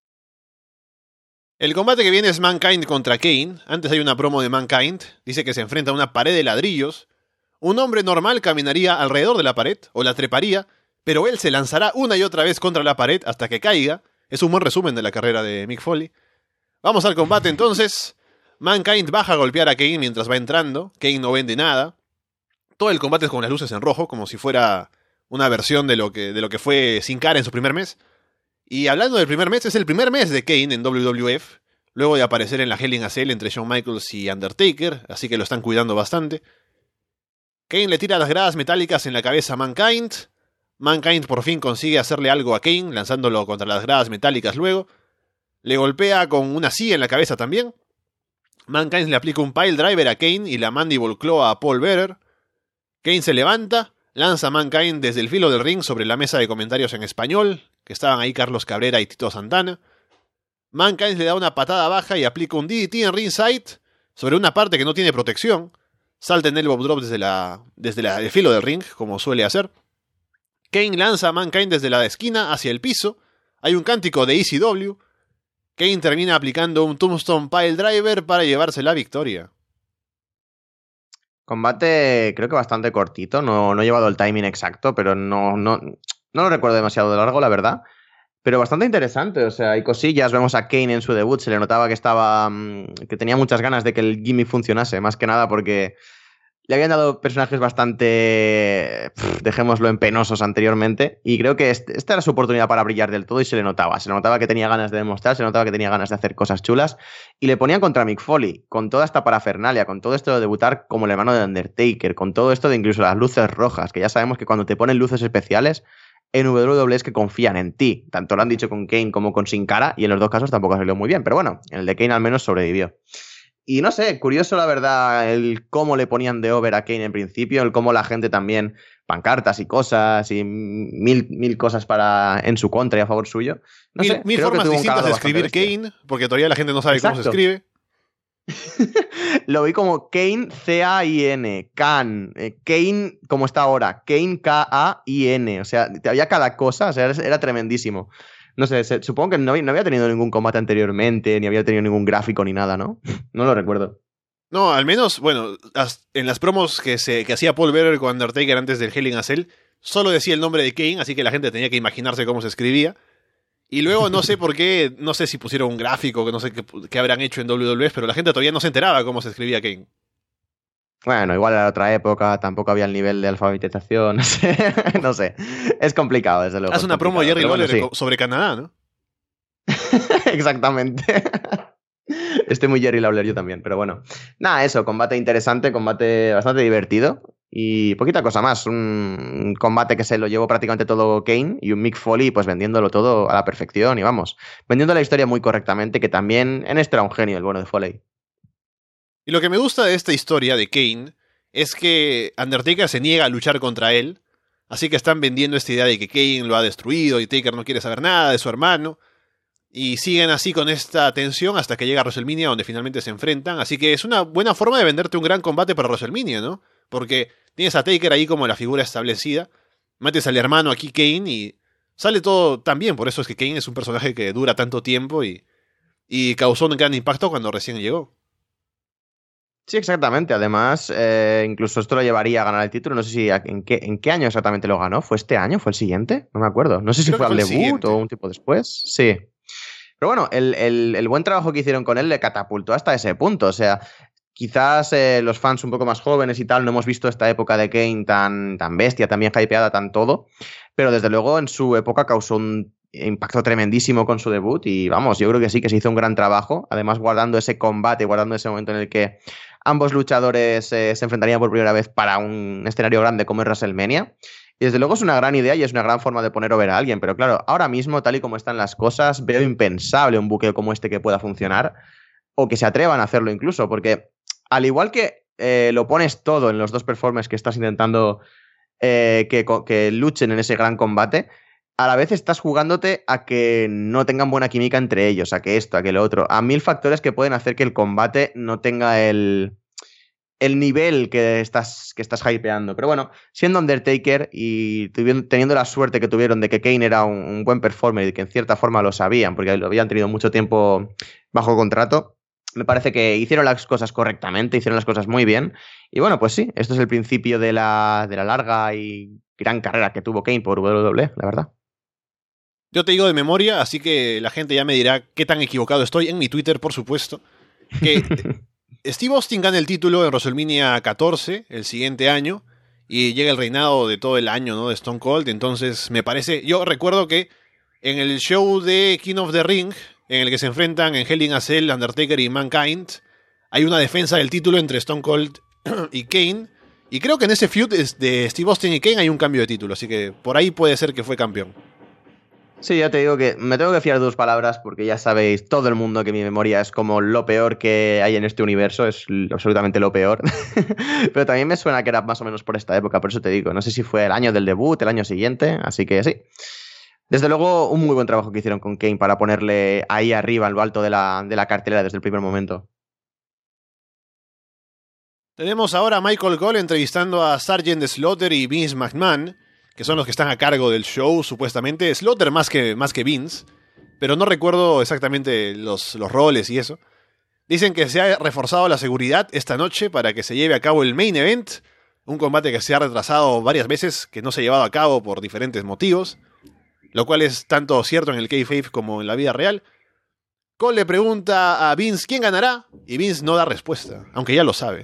El combate que viene es Mankind contra Kane. Antes hay una promo de Mankind. Dice que se enfrenta a una pared de ladrillos. Un hombre normal caminaría alrededor de la pared, o la treparía, pero él se lanzará una y otra vez contra la pared hasta que caiga. Es un buen resumen de la carrera de Mick Foley. Vamos al combate entonces. Mankind baja a golpear a Kane mientras va entrando. Kane no vende nada. Todo el combate es con las luces en rojo, como si fuera una versión de lo que, de lo que fue Sin Cara en su primer mes. Y hablando del primer mes, es el primer mes de Kane en W W F. luego de aparecer en la Hell in a Cell entre Shawn Michaels y Undertaker, así que lo están cuidando bastante. Kane le tira las gradas metálicas en la cabeza a Mankind. Mankind por fin consigue hacerle algo a Kane, lanzándolo contra las gradas metálicas luego. Le golpea con una silla en la cabeza también. Mankind le aplica un pile driver a Kane y la mandible claw a Paul Bearer. Kane se levanta, lanza a Mankind desde el filo del ring sobre la mesa de comentarios en español, que estaban ahí Carlos Cabrera y Tito Santana. Mankind le da una patada baja y aplica un D D T en ringside sobre una parte que no tiene protección. Salta en elbow drop desde, la, desde la, el filo del ring, como suele hacer. Kane lanza a Mankind desde la esquina hacia el piso. Hay un cántico de E C W. Kane termina aplicando un Tombstone Pile Driver para llevarse la victoria. Combate creo que bastante cortito, no, no he llevado el timing exacto, pero no, no, no lo recuerdo demasiado de largo, la verdad. Pero bastante interesante, o sea, hay cosillas, vemos a Kane en su debut, se le notaba que estaba, que tenía muchas ganas de que el gimmick funcionase, más que nada porque le habían dado personajes bastante, pff, dejémoslo en penosos anteriormente, y creo que este, esta era su oportunidad para brillar del todo y se le notaba, se le notaba que tenía ganas de demostrar, se le notaba que tenía ganas de hacer cosas chulas, y le ponían contra Mick Foley, con toda esta parafernalia, con todo esto de debutar como el hermano de Undertaker, con todo esto de incluso las luces rojas, que ya sabemos que cuando te ponen luces especiales, en W W E es que confían en ti, tanto lo han dicho con Kane como con Sin Cara, y en los dos casos tampoco salió muy bien, pero bueno, en el de Kane al menos sobrevivió. Y no sé, curioso la verdad el cómo le ponían de over a Kane en principio, el cómo la gente también, pancartas y cosas y mil, mil cosas para en su contra y a favor suyo. No mil sé, mil formas distintas de escribir Kane, porque todavía la gente no sabe Exacto. cómo se escribe. Lo vi como Kane, C A I N, Kane, eh, Kane como está ahora, Kane, K A I N, o sea, había cada cosa, o sea, era, era tremendísimo. No sé, se, supongo que no, no había tenido ningún combate anteriormente, ni había tenido ningún gráfico ni nada, ¿no? No lo recuerdo. No, al menos, bueno, en las promos que, se, que hacía Paul Bearer con Undertaker antes del Hell in a Cell, solo decía el nombre de Kane, así que la gente tenía que imaginarse cómo se escribía. Y luego no sé por qué, no sé si pusieron un gráfico, que no sé qué, qué habrán hecho en W W E, pero la gente todavía no se enteraba cómo se escribía Kane. Bueno, igual era otra época, tampoco había el nivel de alfabetización, no sé, no sé. Es complicado, desde luego. Haz una promo Jerry Lawler bueno, sí. sobre Canadá, ¿no? Exactamente. Estoy muy Jerry Lawler yo también, pero bueno. Nada, eso, combate interesante, combate bastante divertido. Y poquita cosa más, un combate que se lo llevó prácticamente todo Kane y un Mick Foley pues vendiéndolo todo a la perfección y vamos, vendiendo la historia muy correctamente, que también en esto era un genio el bueno de Foley. Y lo que me gusta de esta historia de Kane es que Undertaker se niega a luchar contra él, así que están vendiendo esta idea de que Kane lo ha destruido y Taker no quiere saber nada de su hermano, y siguen así con esta tensión hasta que llega WrestleMania donde finalmente se enfrentan, así que es una buena forma de venderte un gran combate para WrestleMania, ¿no? Porque tienes a Taker ahí como la figura establecida, metes al hermano aquí Kane y sale todo tan bien, por eso es que Kane es un personaje que dura tanto tiempo y, y causó un gran impacto cuando recién llegó. Sí, exactamente. Además, eh, incluso esto lo llevaría a ganar el título. No sé si en qué, en qué año exactamente lo ganó. ¿Fue este año? ¿Fue el siguiente? No me acuerdo. No sé si Creo fue al fue debut siguiente. o un tiempo después. Sí. Pero bueno, el, el, el buen trabajo que hicieron con él le catapultó hasta ese punto. O sea, quizás eh, los fans un poco más jóvenes y tal no hemos visto esta época de Kane tan, tan bestia, tan bien hypeada, tan todo. Pero desde luego en su época causó un impacto tremendísimo con su debut y vamos, yo creo que sí, que se hizo un gran trabajo. Además, guardando ese combate, guardando ese momento en el que ambos luchadores eh, se enfrentarían por primera vez para un escenario grande como es WrestleMania. Y desde luego es una gran idea y es una gran forma de poner over a alguien. Pero claro, ahora mismo, tal y como están las cosas, veo impensable un buqueo como este que pueda funcionar o que se atrevan a hacerlo incluso. Porque al igual que eh, lo pones todo en los dos performers que estás intentando eh, que, que luchen en ese gran combate, a la vez estás jugándote a que no tengan buena química entre ellos, a que esto, a que lo otro, a mil factores que pueden hacer que el combate no tenga el, el nivel que estás, que estás hypeando. Pero bueno, siendo Undertaker y tuviendo, teniendo la suerte que tuvieron de que Kane era un, un buen performer y que en cierta forma lo sabían, porque lo habían tenido mucho tiempo bajo contrato, me parece que hicieron las cosas correctamente, hicieron las cosas muy bien. Y bueno, pues sí, esto es el principio de la, de la larga y gran carrera que tuvo Kane por W W E, la verdad. Yo te digo de memoria, así que la gente ya me dirá qué tan equivocado estoy en mi Twitter, por supuesto, que Steve Austin gana el título en WrestleMania catorce, el siguiente año, y llega el reinado de todo el año, ¿no?, de Stone Cold. Entonces me parece, yo recuerdo que en el show de King of the Ring, en el que se enfrentan en Hell in a Cell, Undertaker y Mankind. Hay una defensa del título entre Stone Cold y Kane. Y creo que en ese feud de Steve Austin y Kane hay un cambio de título, así que por ahí puede ser que fue campeón. Sí, ya te digo que me tengo que fiar de tus palabras porque ya sabéis todo el mundo que mi memoria es como lo peor que hay en este universo, es absolutamente lo peor. Pero también me suena que era más o menos por esta época, por eso te digo, no sé si fue el año del debut, el año siguiente, así que sí. Desde luego, un muy buen trabajo que hicieron con Kane para ponerle ahí arriba, en lo alto de la, de la cartelera desde el primer momento. Tenemos ahora a Michael Cole entrevistando a Sergeant Slaughter y Vince McMahon, que son los que están a cargo del show, supuestamente. Slaughter más que, más que Vince, pero no recuerdo exactamente los, los roles y eso. Dicen que se ha reforzado la seguridad esta noche para que se lleve a cabo el Main Event, un combate que se ha retrasado varias veces, que no se ha llevado a cabo por diferentes motivos, lo cual es tanto cierto en el kayfabe como en la vida real. Cole le pregunta a Vince quién ganará, y Vince no da respuesta, aunque ya lo sabe.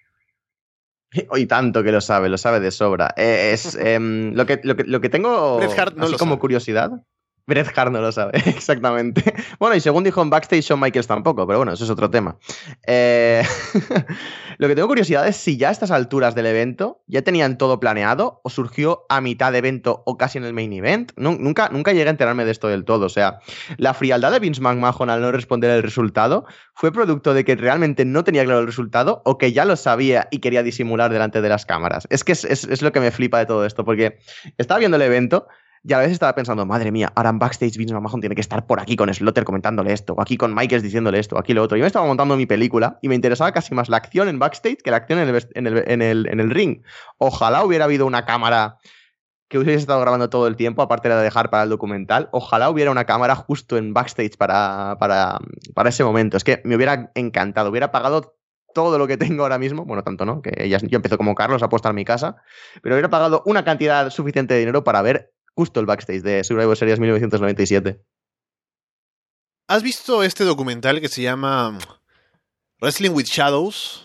Y tanto que lo sabe, lo sabe de sobra. Eh, es eh, lo, que, lo, que, lo que tengo Bret Hart no así lo como sabe. Curiosidad. Bret Hart no lo sabe, exactamente. Bueno, y según dijo en backstage, Shawn Michaels tampoco, pero bueno, eso es otro tema. Eh... Lo que tengo curiosidad es si ya a estas alturas del evento ya tenían todo planeado o surgió a mitad de evento o casi en el main event. No, nunca, nunca llegué a enterarme de esto del todo. O sea, la frialdad de Vince McMahon al no responder el resultado fue producto de que realmente no tenía claro el resultado o que ya lo sabía y quería disimular delante de las cámaras. Es que es, es, es lo que me flipa de todo esto, porque estaba viendo el evento y a veces estaba pensando, madre mía, ahora en backstage Vince McMahon tiene que estar por aquí con Slaughter comentándole esto, o aquí con Michaels diciéndole esto, o aquí lo otro. Yo me estaba montando mi película y me interesaba casi más la acción en backstage que la acción en el, en el, en el, en el ring. Ojalá hubiera habido una cámara que hubiese estado grabando todo el tiempo, aparte de dejar para el documental. Ojalá hubiera una cámara justo en backstage para, para, para ese momento. Es que me hubiera encantado, hubiera pagado todo lo que tengo ahora mismo, bueno, tanto no, que ya, yo empiezo como Carlos a apostar mi casa, pero hubiera pagado una cantidad suficiente de dinero para ver justo el backstage de Survivor Series mil novecientos noventa y siete. ¿Has visto este documental que se llama Wrestling with Shadows?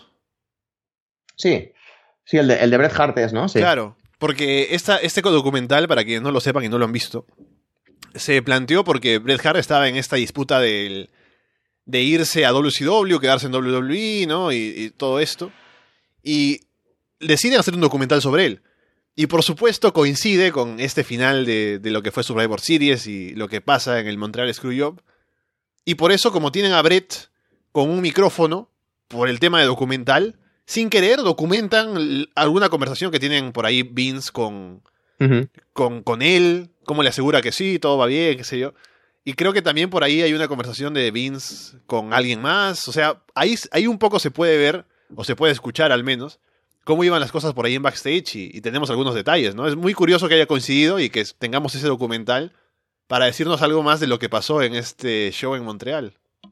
Sí, sí, el de, el de Bret Hart es, ¿no? Sí. Claro, porque esta, este documental, para quienes no lo sepan y no lo han visto, se planteó porque Bret Hart estaba en esta disputa del, de irse a W C W, quedarse en W W E, ¿no? Y, y todo esto. Y deciden hacer un documental sobre él. Y por supuesto coincide con este final de, de lo que fue Survivor Series y lo que pasa en el Montreal Screwjob. Y por eso, como tienen a Bret con un micrófono, por el tema de documental, sin querer documentan alguna conversación que tienen por ahí Vince con, uh-huh. con, con él, cómo le asegura que sí, todo va bien, qué sé yo. Y creo que también por ahí hay una conversación de Vince con alguien más. O sea, ahí, ahí un poco se puede ver, o se puede escuchar al menos, cómo iban las cosas por ahí en backstage y, y tenemos algunos detalles, ¿no? Es muy curioso que haya coincidido y que tengamos ese documental para decirnos algo más de lo que pasó en este show en Montreal.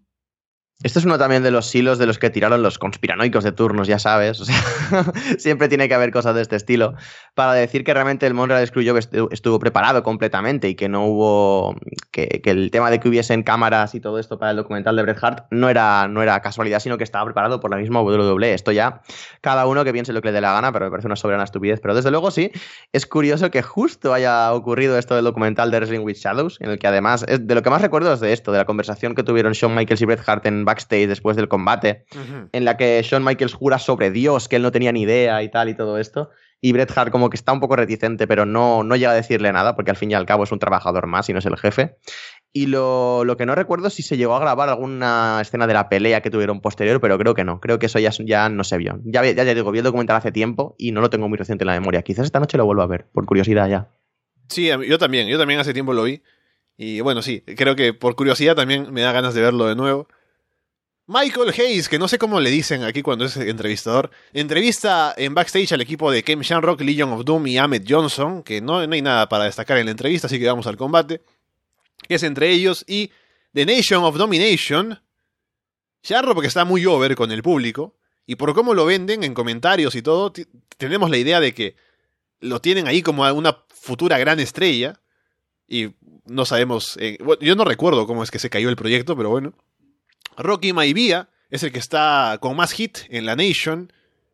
Esto es uno también de los hilos de los que tiraron los conspiranoicos de turnos, ya sabes. O sea, siempre tiene que haber cosas de este estilo para decir que realmente el Montreal Screwjob estuvo, estuvo preparado completamente y que no hubo... Que, que el tema de que hubiesen cámaras y todo esto para el documental de Bret Hart no era, no era casualidad, sino que estaba preparado por la misma W W E. Esto ya, cada uno que piense lo que le dé la gana, pero me parece una soberana estupidez. Pero desde luego sí, es curioso que justo haya ocurrido esto del documental de Wrestling with Shadows, en el que además, es de lo que más recuerdo es de esto, de la conversación que tuvieron Shawn Michaels y Bret Hart en backstage después del combate, uh-huh. en la que Shawn Michaels jura sobre Dios que él no tenía ni idea y tal y todo esto, y Bret Hart como que está un poco reticente, pero no, no llega a decirle nada, porque al fin y al cabo es un trabajador más y no es el jefe. Y lo, lo que no recuerdo es si se llegó a grabar alguna escena de la pelea que tuvieron posterior, pero creo que no, creo que eso ya, ya no se vio. Ya, ya, ya digo, vi el documental hace tiempo y no lo tengo muy reciente en la memoria. Quizás esta noche lo vuelva a ver, por curiosidad ya. Sí, yo también, yo también hace tiempo lo vi. Y bueno, sí, creo que por curiosidad también me da ganas de verlo de nuevo. Michael Hayes, que no sé cómo le dicen aquí cuando es entrevistador, entrevista en backstage al equipo de Ken Shamrock, Legion of Doom y Ahmed Johnson, que no, no hay nada para destacar en la entrevista, así que vamos al combate, que es entre ellos y The Nation of Domination. Shamrock porque está muy over con el público, y por cómo lo venden en comentarios y todo, t- tenemos la idea de que lo tienen ahí como una futura gran estrella, y no sabemos, eh, bueno, yo no recuerdo cómo es que se cayó el proyecto, pero bueno. Rocky Maivia es el que está con más hit en la Nation.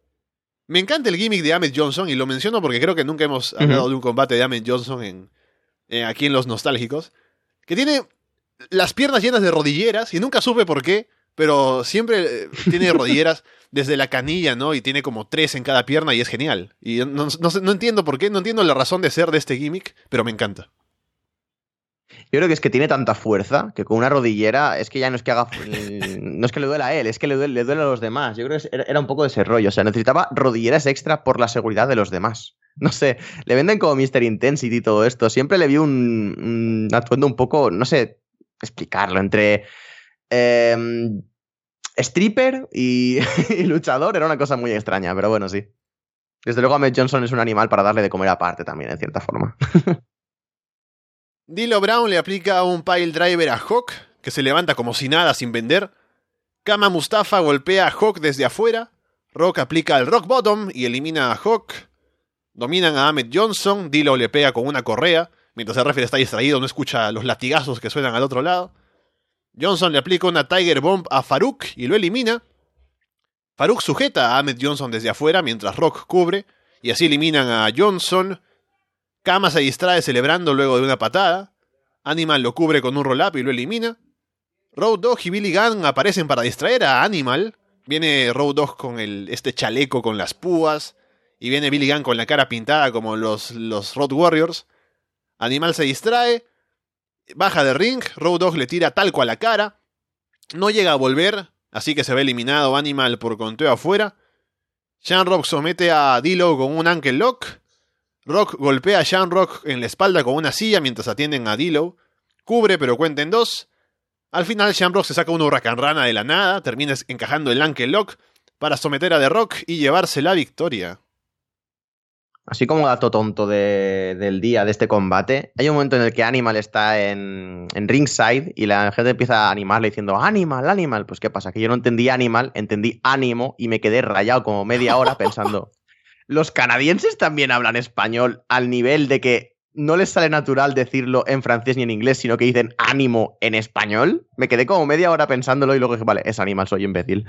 Me encanta el gimmick de Ahmed Johnson y lo menciono porque creo que nunca hemos hablado uh-huh. de un combate de Ahmed Johnson en, en, aquí en Los Nostálgicos. Que tiene las piernas llenas de rodilleras y nunca supe por qué, pero siempre tiene rodilleras desde la canilla, ¿no? Y tiene como tres en cada pierna y es genial. Y no, no, no entiendo por qué, no entiendo la razón de ser de este gimmick, pero me encanta. Yo creo que es que tiene tanta fuerza que con una rodillera es que ya no es que haga. No es que le duela a él, es que le duele, le duele a los demás. Yo creo que era un poco de ese rollo. O sea, necesitaba rodilleras extra por la seguridad de los demás. No sé, le venden como míster Intensity y todo esto. Siempre le vi un, un atuendo un poco, no sé explicarlo, entre eh, stripper y, y luchador. Era una cosa muy extraña, pero bueno, sí. Desde luego Ahmed Johnson es un animal para darle de comer aparte también, en cierta forma. D'Lo Brown le aplica un pile driver a Hawk, que se levanta como si nada sin vender. Kama Mustafa golpea a Hawk desde afuera. Rock aplica el Rock Bottom y elimina a Hawk. Dominan a Ahmed Johnson. D'Lo le pega con una correa. Mientras el referee está distraído, no escucha los latigazos que suenan al otro lado. Johnson le aplica una Tiger Bomb a Farouk y lo elimina. Farouk sujeta a Ahmed Johnson desde afuera mientras Rock cubre. Y así eliminan a Johnson. Kama se distrae celebrando luego de una patada. Animal lo cubre con un roll-up y lo elimina. Road Dogg y Billy Gunn aparecen para distraer a Animal. Viene Road Dogg con el, este chaleco con las púas. Y viene Billy Gunn con la cara pintada como los, los Road Warriors. Animal se distrae. Baja de ring. Road Dogg le tira talco a la cara. No llega a volver. Así que se ve eliminado Animal por conteo afuera. Shamrock somete a D'Lo con un ankle lock. Rock golpea a Shamrock en la espalda con una silla mientras atienden a D'Lo. Cubre pero cuenta en dos. Al final Shamrock se saca una huracán rana de la nada. Termina encajando el ankle lock para someter a The Rock y llevarse la victoria. Así como dato tonto de, del día de este combate, hay un momento en el que Animal está en, en ringside y la gente empieza a animarle diciendo Animal, Animal. Pues qué pasa, que yo no entendí Animal, entendí ánimo y me quedé rayado como media hora pensando... ¿Los canadienses también hablan español al nivel de que no les sale natural decirlo en francés ni en inglés, sino que dicen ánimo en español? Me quedé como media hora pensándolo y luego dije, vale, es Animal, soy imbécil.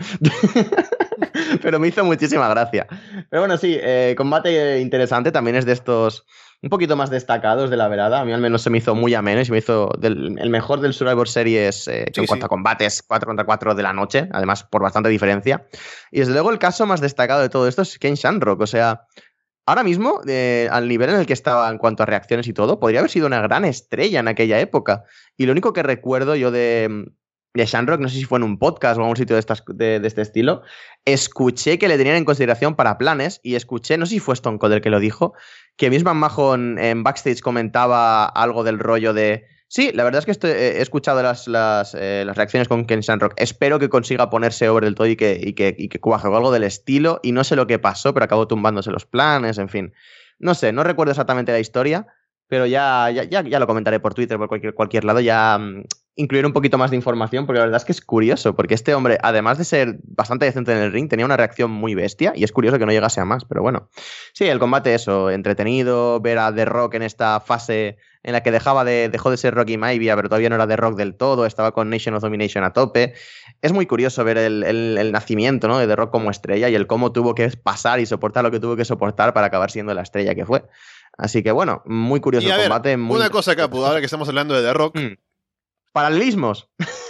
Pero me hizo muchísima gracia. Pero bueno, sí, eh, combate interesante, también es de estos un poquito más destacados de la velada. A mí al menos se me hizo muy ameno y se me hizo del, el mejor del Survivor Series eh, sí, en cuanto sí. a combates cuatro contra cuatro de la noche, además por bastante diferencia. Y desde luego el caso más destacado de todo esto es Ken Shamrock. O sea, ahora mismo, eh, al nivel en el que estaba en cuanto a reacciones y todo, podría haber sido una gran estrella en aquella época. Y lo único que recuerdo yo de... de Shamrock, no sé si fue en un podcast o en algún sitio de, estas, de, de este estilo, escuché que le tenían en consideración para planes y escuché, no sé si fue Stone Cold el que lo dijo, que Vince McMahon en backstage comentaba algo del rollo de sí, la verdad es que estoy, he escuchado las, las, eh, las reacciones con Ken Shamrock, espero que consiga ponerse over del todo y que, y que, y que cuaje o algo del estilo, y no sé lo que pasó, pero acabó tumbándose los planes, en fin. No sé, no recuerdo exactamente la historia, pero ya, ya, ya, ya lo comentaré por Twitter, por cualquier, cualquier lado, ya um, incluir un poquito más de información, porque la verdad es que es curioso, porque este hombre, además de ser bastante decente en el ring, tenía una reacción muy bestia, y es curioso que no llegase a más, pero bueno. Sí, el combate, eso, entretenido, ver a The Rock en esta fase en la que dejaba de, dejó de ser Rocky Maivia, pero todavía no era The Rock del todo, estaba con Nation of Domination a tope. Es muy curioso ver el, el, el nacimiento, ¿no?, de The Rock como estrella y el cómo tuvo que pasar y soportar lo que tuvo que soportar para acabar siendo la estrella que fue. Así que bueno, muy curioso el combate. Ver, muy una cosa, Capu, ahora que estamos hablando de The Rock. Mm. Paralelismos.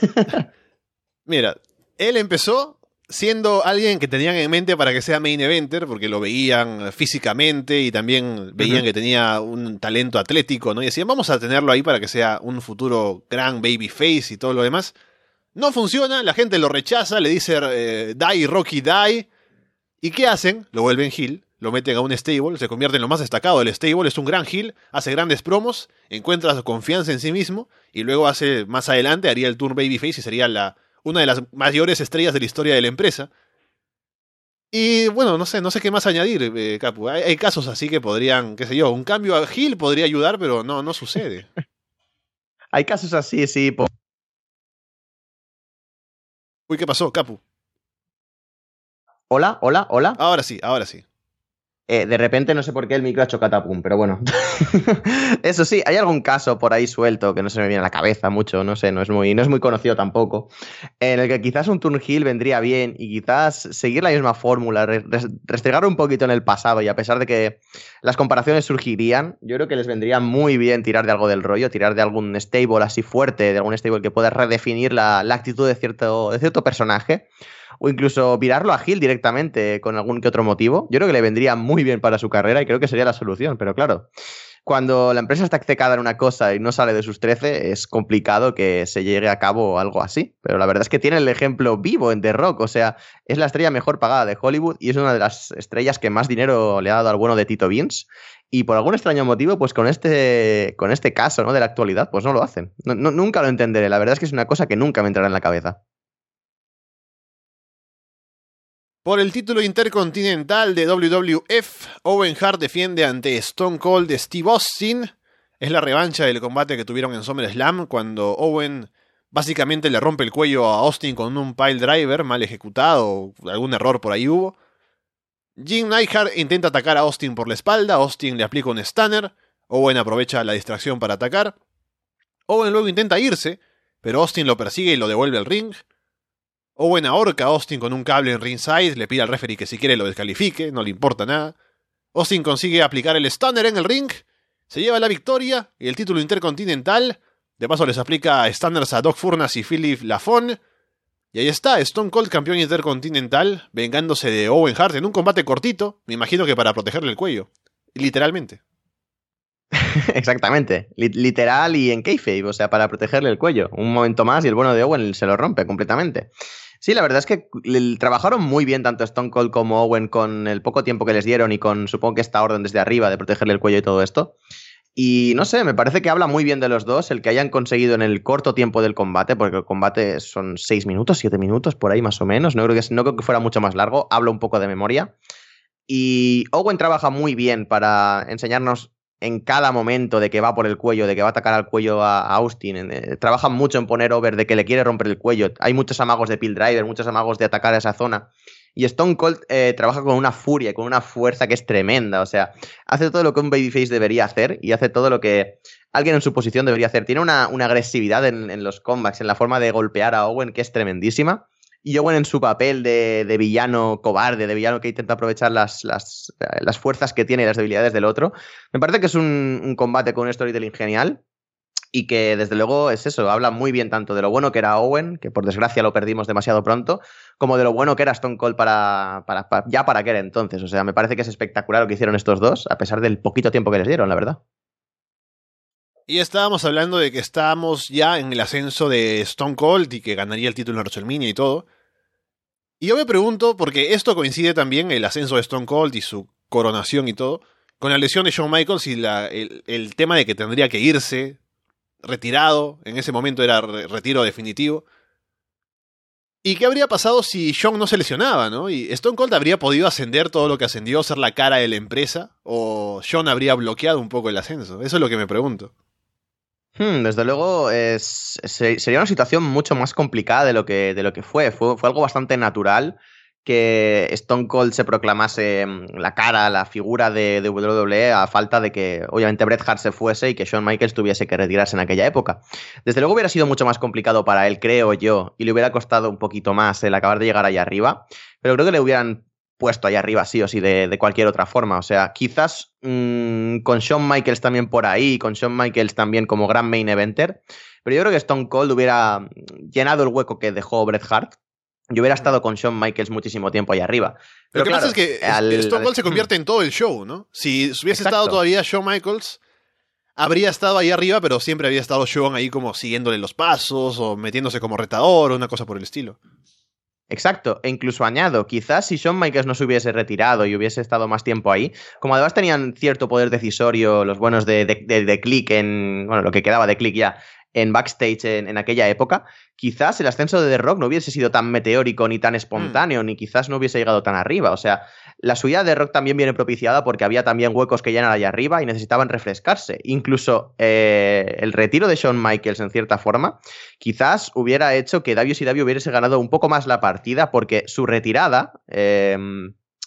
Mira, él empezó siendo alguien que tenían en mente para que sea main eventer, porque lo veían físicamente y también veían uh-huh. que tenía un talento atlético, ¿no? Y decían, vamos a tenerlo ahí para que sea un futuro gran babyface y todo lo demás. No funciona, la gente lo rechaza, le dice eh, die Rocky die. ¿Y qué hacen? Lo vuelven heel, lo meten a un stable, se convierte en lo más destacado del stable, es un gran heel, hace grandes promos, encuentra su confianza en sí mismo y luego hace más adelante haría el turn babyface y sería la una de las mayores estrellas de la historia de la empresa. Y bueno, no sé, no sé qué más añadir, eh, Capu. Hay, hay casos así que podrían, qué sé yo, un cambio a heel podría ayudar, pero no, no sucede. Hay casos así, sí. Po- Uy, ¿qué pasó, Capu? Hola, hola, hola. Ahora sí, ahora sí. Eh, de repente no sé por qué el micro ha hecho catapum, pero bueno. Eso sí, hay algún caso por ahí suelto que no se me viene a la cabeza mucho, no sé, no es muy, no es muy conocido tampoco, en el que quizás un Turnhill vendría bien y quizás seguir la misma fórmula, re- res- restregar un poquito en el pasado, y a pesar de que las comparaciones surgirían, yo creo que les vendría muy bien tirar de algo del rollo, tirar de algún stable así fuerte, de algún stable que pueda redefinir la, la actitud de cierto, de cierto personaje. O incluso virarlo a Hill directamente con algún que otro motivo. Yo creo que le vendría muy bien para su carrera y creo que sería la solución. Pero claro, cuando la empresa está obcecada en una cosa y no sale de sus trece, es complicado que se llegue a cabo algo así. Pero la verdad es que tiene el ejemplo vivo en The Rock. O sea, es la estrella mejor pagada de Hollywood y es una de las estrellas que más dinero le ha dado al bueno de Tito Vince. Y por algún extraño motivo, pues con este, con este caso, ¿no?, de la actualidad, pues no lo hacen. No, no, nunca lo entenderé. La verdad es que es una cosa que nunca me entrará en la cabeza. Por el título intercontinental de W W F, Owen Hart defiende ante Stone Cold Steve Austin. Es la revancha del combate que tuvieron en SummerSlam, cuando Owen básicamente le rompe el cuello a Austin con un pile driver mal ejecutado, algún error por ahí hubo. Jim Neidhart intenta atacar a Austin por la espalda, Austin le aplica un stunner, Owen aprovecha la distracción para atacar. Owen luego intenta irse, pero Austin lo persigue y lo devuelve al ring. Owen ahorca a Austin con un cable en ringside, le pide al referee que si quiere lo descalifique, no le importa nada. Austin consigue aplicar el stunner en el ring, se lleva la victoria y el título intercontinental. De paso les aplica stunners a Doc Furnas y Philip Lafon. Y ahí está, Stone Cold campeón intercontinental, vengándose de Owen Hart en un combate cortito, me imagino que para protegerle el cuello. Literalmente. Exactamente, literal y en kayfabe, o sea, para protegerle el cuello. Un momento más y el bueno de Owen se lo rompe completamente. Sí, la verdad es que trabajaron muy bien tanto Stone Cold como Owen con el poco tiempo que les dieron y con, supongo que esta orden desde arriba de protegerle el cuello y todo esto. Y no sé, me parece que habla muy bien de los dos el que hayan conseguido en el corto tiempo del combate, porque el combate son seis minutos, siete minutos, por ahí más o menos. No creo que, no creo que fuera mucho más largo, hablo un poco de memoria. Y Owen trabaja muy bien para enseñarnos en cada momento de que va por el cuello, de que va a atacar al cuello a, a Austin. Eh, trabaja mucho en poner over de que le quiere romper el cuello. Hay muchos amagos de pile driver, muchos amagos de atacar a esa zona. Y Stone Cold eh, trabaja con una furia, con una fuerza que es tremenda. O sea, hace todo lo que un babyface debería hacer y hace todo lo que alguien en su posición debería hacer. Tiene una, una agresividad en, en los comebacks, en la forma de golpear a Owen, que es tremendísima. Y Owen en su papel de, de villano cobarde, de villano que intenta aprovechar las, las, las fuerzas que tiene y las debilidades del otro. Me parece que es un, un combate con un storytelling genial y que desde luego es eso, habla muy bien tanto de lo bueno que era Owen, que por desgracia lo perdimos demasiado pronto, como de lo bueno que era Stone Cold para, para, para, ya para aquel entonces. O sea, me parece que es espectacular lo que hicieron estos dos, a pesar del poquito tiempo que les dieron, la verdad. Y estábamos hablando de que estábamos ya en el ascenso de Stone Cold y que ganaría el título en WrestleMania y todo. Y yo me pregunto, porque esto coincide también, el ascenso de Stone Cold y su coronación y todo, con la lesión de Shawn Michaels y la, el, el tema de que tendría que irse retirado, en ese momento era re- retiro definitivo. ¿Y qué habría pasado si Shawn no se lesionaba, no? ¿Y Stone Cold habría podido ascender todo lo que ascendió, ser la cara de la empresa? ¿O Shawn habría bloqueado un poco el ascenso? Eso es lo que me pregunto. Hmm, desde luego es, se- sería una situación mucho más complicada de lo que, de lo que fue. fue. Fue algo bastante natural que Stone Cold se proclamase mm, la cara, la figura de, de W W E a falta de que obviamente Bret Hart se fuese y que Shawn Michaels tuviese que retirarse en aquella época. Desde luego hubiera sido mucho más complicado para él, creo yo, y le hubiera costado un poquito más el acabar de llegar allá arriba, pero creo que le hubieran puesto allá arriba sí o sí de, de cualquier otra forma. O sea, quizás mmm, con Shawn Michaels también por ahí, con Shawn Michaels también como gran main eventer, pero yo creo que Stone Cold hubiera llenado el hueco que dejó Bret Hart. Yo hubiera estado con Shawn Michaels muchísimo tiempo ahí arriba. Lo Pero que claro, pasa es que al, Stone Cold al... se convierte en todo el show, ¿no? Si hubiese Exacto. estado todavía Shawn Michaels, habría estado ahí arriba, pero siempre había estado Shawn ahí como siguiéndole los pasos o metiéndose como retador o una cosa por el estilo. Exacto, e incluso añado, quizás si Shawn Michaels no se hubiese retirado y hubiese estado más tiempo ahí, como además tenían cierto poder decisorio los buenos de, de, de, de Click en, bueno, lo que quedaba de Click ya, en backstage en, en aquella época, quizás el ascenso de The Rock no hubiese sido tan meteórico ni tan espontáneo, mm. ni quizás no hubiese llegado tan arriba. O sea, la subida de The Rock también viene propiciada porque había también huecos que llenan allá arriba y necesitaban refrescarse. Incluso eh, el retiro de Shawn Michaels, en cierta forma, quizás hubiera hecho que W C W hubiese ganado un poco más la partida porque su retirada... Eh,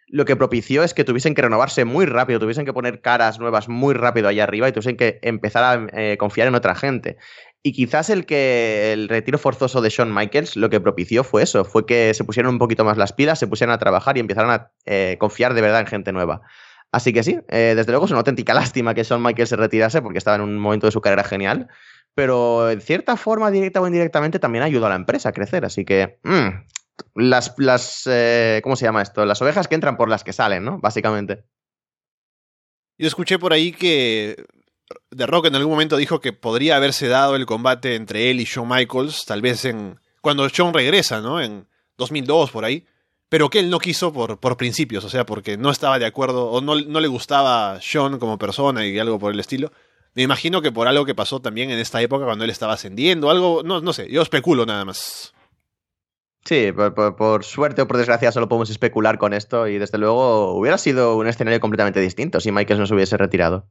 lo que propició es que tuviesen que renovarse muy rápido, tuviesen que poner caras nuevas muy rápido allá arriba y tuviesen que empezar a eh, confiar en otra gente. Y quizás el que el retiro forzoso de Shawn Michaels lo que propició fue eso, fue que se pusieron un poquito más las pilas, se pusieron a trabajar y empezaron a eh, confiar de verdad en gente nueva. Así que sí, eh, desde luego es una auténtica lástima que Shawn Michaels se retirase porque estaba en un momento de su carrera genial, pero en cierta forma, directa o indirectamente, también ayudó a la empresa a crecer, así que... Mmm, las, las eh, ¿cómo se llama esto? Las ovejas que entran por las que salen, ¿no? Básicamente. Yo escuché por ahí que The Rock en algún momento dijo que podría haberse dado el combate entre él y Shawn Michaels, tal vez en cuando Shawn regresa, ¿no? En dos mil dos, por ahí. Pero que él no quiso por, por principios, o sea, porque no estaba de acuerdo, o no, no le gustaba Shawn como persona y algo por el estilo. Me imagino que por algo que pasó también en esta época cuando él estaba ascendiendo, algo, no, no sé, yo especulo nada más. Sí, por, por, por suerte o por desgracia solo podemos especular con esto y desde luego hubiera sido un escenario completamente distinto si Michaels no se hubiese retirado.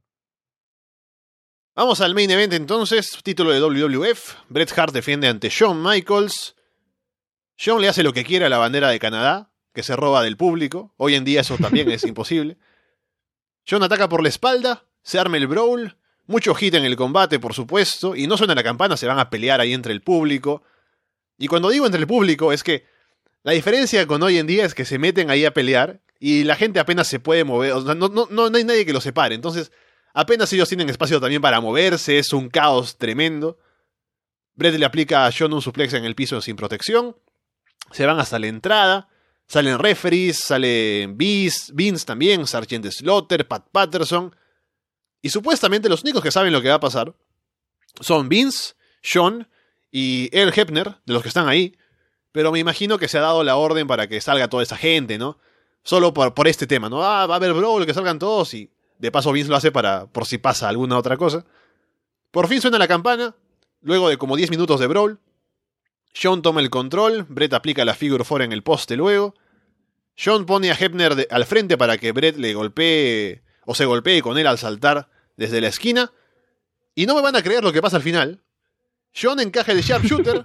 Vamos al main event entonces, título de W W F, Bret Hart defiende ante Shawn Michaels. Shawn le hace lo que quiere a la bandera de Canadá, que se roba del público, hoy en día eso también es imposible. Shawn ataca por la espalda, se arma el brawl, mucho hit en el combate por supuesto, y no suena la campana, se van a pelear ahí entre el público. Y cuando digo entre el público es que la diferencia con hoy en día es que se meten ahí a pelear y la gente apenas se puede mover, o sea, no, no, no hay nadie que los separe, entonces apenas ellos tienen espacio también para moverse, es un caos tremendo. Bret le aplica a Shawn un suplex en el piso sin protección, se van hasta la entrada, salen referees, salen Vince, Vince también, Sergeant Slaughter, Pat Patterson, y supuestamente los únicos que saben lo que va a pasar son Vince, Shawn y Earl Hebner, de los que están ahí, pero me imagino que se ha dado la orden para que salga toda esa gente, ¿no? Solo por, por este tema, ¿no? Ah, va a haber brawl, que salgan todos, y de paso Vince lo hace para por si pasa alguna otra cosa. Por fin suena la campana, luego de como diez minutos de brawl. Shawn toma el control, Bret aplica la figure four en el poste luego. Shawn pone a Hebner de, al frente para que Bret le golpee, o se golpee con él al saltar desde la esquina. Y no me van a creer lo que pasa al final. Shawn encaja el sharpshooter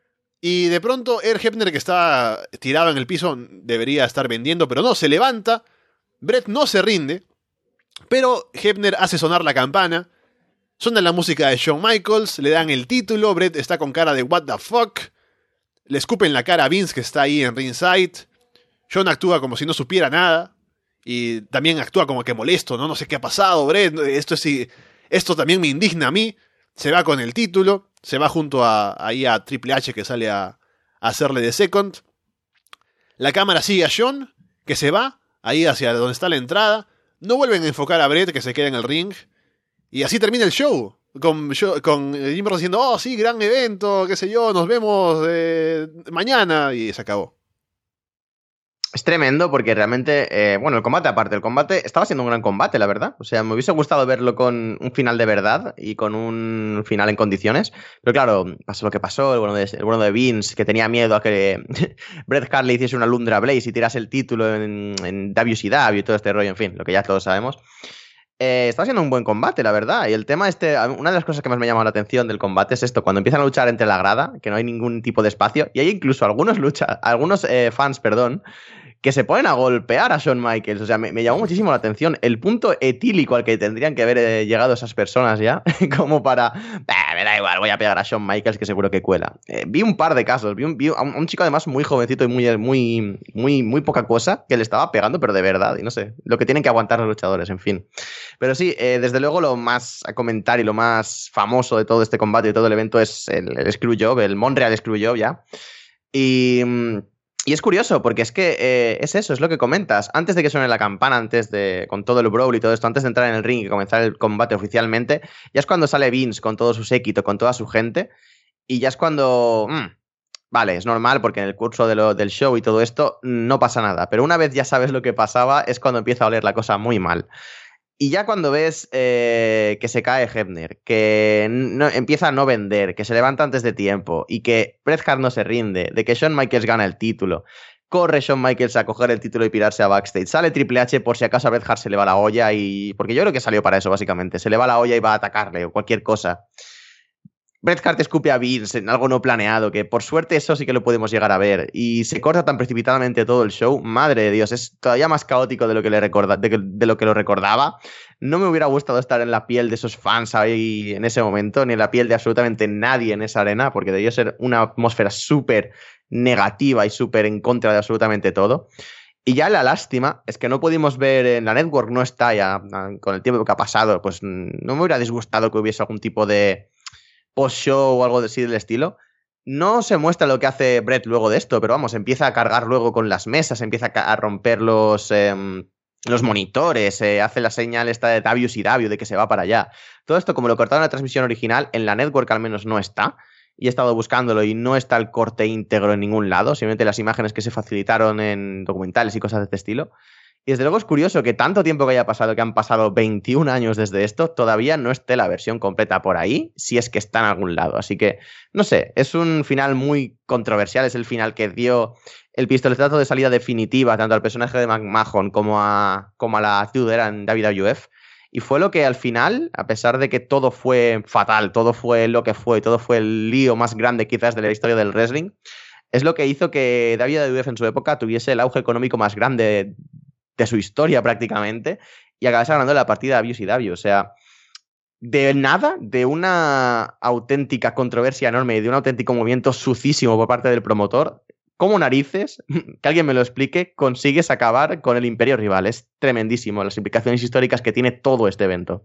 y de pronto Earl Hebner, que está tirado en el piso, debería estar vendiendo, pero no, se levanta. Bret no se rinde, pero Hebner hace sonar la campana. Suena la música de Shawn Michaels, le dan el título, Bret está con cara de what the fuck. Le escupen la cara a Vince, que está ahí en ringside. Shawn actúa como si no supiera nada y también actúa como que molesto, ¿no? No sé qué ha pasado, Bret, esto, es, esto también me indigna a mí. Se va con el título, se va junto a, ahí a Triple H, que sale a, a hacerle de second. La cámara sigue a Shawn, que se va ahí hacia donde está la entrada. No vuelven a enfocar a Bret, que se queda en el ring. Y así termina el show. Con, con Jim Ross diciendo, oh sí, gran evento, qué sé yo, nos vemos eh, mañana. Y se acabó. Es tremendo porque realmente, eh, bueno, el combate aparte, el combate estaba siendo un gran combate, la verdad. O sea, me hubiese gustado verlo con un final de verdad y con un final en condiciones. Pero claro, pasó lo que pasó, el bueno de, el bueno de Vince, que tenía miedo a que Bret Hart le hiciese una Lundra Blaze y tirase el título en, en W C W y todo este rollo, en fin, lo que ya todos sabemos. Eh, estaba siendo un buen combate, la verdad. Y el tema este, una de las cosas que más me llama la atención del combate es esto, cuando empiezan a luchar entre la grada, que no hay ningún tipo de espacio, y hay incluso algunos lucha, algunos eh, fans, perdón, que se ponen a golpear a Shawn Michaels. O sea, me, me llamó muchísimo la atención el punto etílico al que tendrían que haber eh, llegado esas personas ya, como para, me da igual, voy a pegar a Shawn Michaels que seguro que cuela. Eh, vi un par de casos, vi, un, vi a, un, a un chico además muy jovencito y muy, muy, muy, muy poca cosa, que le estaba pegando, pero de verdad, y no sé, lo que tienen que aguantar los luchadores, en fin. Pero sí, eh, desde luego lo más a comentar y lo más famoso de todo este combate y todo el evento es el, el Screwjob, el Montreal Screwjob ya. Y... Y es curioso, porque es que eh, es eso, es lo que comentas. Antes de que suene la campana, antes de con todo el brawl y todo esto, antes de entrar en el ring y comenzar el combate oficialmente, ya es cuando sale Vince con todo su séquito, con toda su gente, y ya es cuando... Mmm, vale, es normal, porque en el curso de lo, del show y todo esto no pasa nada. Pero una vez ya sabes lo que pasaba, es cuando empieza a oler la cosa muy mal. Y ya cuando ves eh, que se cae Hebner, que no, empieza a no vender, que se levanta antes de tiempo y que Bret Hart no se rinde, de que Shawn Michaels gana el título, corre Shawn Michaels a coger el título y pirarse a backstage, sale Triple H por si acaso a Bret Hart se le va la olla y... porque yo creo que salió para eso básicamente, se le va la olla y va a atacarle o cualquier cosa. Bret Hart escupe a Vince en algo no planeado, que por suerte eso sí que lo podemos llegar a ver, y se corta tan precipitadamente todo el show, madre de Dios, es todavía más caótico de lo que, le recorda, de, que, de lo, que lo recordaba. No me hubiera gustado estar en la piel de esos fans ahí en ese momento, ni en la piel de absolutamente nadie en esa arena, porque debió ser una atmósfera súper negativa y súper en contra de absolutamente todo. Y ya la lástima es que no pudimos ver en la network, no está ya, con el tiempo que ha pasado, pues no me hubiera disgustado que hubiese algún tipo de post-show o algo así del estilo. No se muestra lo que hace Bret luego de esto, pero vamos, empieza a cargar luego con las mesas, empieza a romper los, eh, los monitores, eh, hace la señal esta de W C W de que se va para allá. Todo esto, como lo cortaron en la transmisión original, en la network al menos no está. Y he estado buscándolo y no está el corte íntegro en ningún lado, simplemente las imágenes que se facilitaron en documentales y cosas de este estilo. Y desde luego es curioso que tanto tiempo que haya pasado, que han pasado veintiún años desde esto, todavía no esté la versión completa por ahí, si es que está en algún lado. Así que, no sé, es un final muy controversial, es el final que dio el pistoletazo de salida definitiva tanto al personaje de McMahon como a, como a la actividad en W W F. Y fue lo que al final, a pesar de que todo fue fatal, todo fue lo que fue, todo fue el lío más grande quizás de la historia del wrestling, es lo que hizo que W W F en su época tuviese el auge económico más grande de su historia prácticamente y acabase ganando la partida a W C W. O sea, de nada, de una auténtica controversia enorme y de un auténtico movimiento sucísimo por parte del promotor, ¿cómo narices, que alguien me lo explique, consigues acabar con el imperio rival? Es tremendísimo las implicaciones históricas que tiene todo este evento.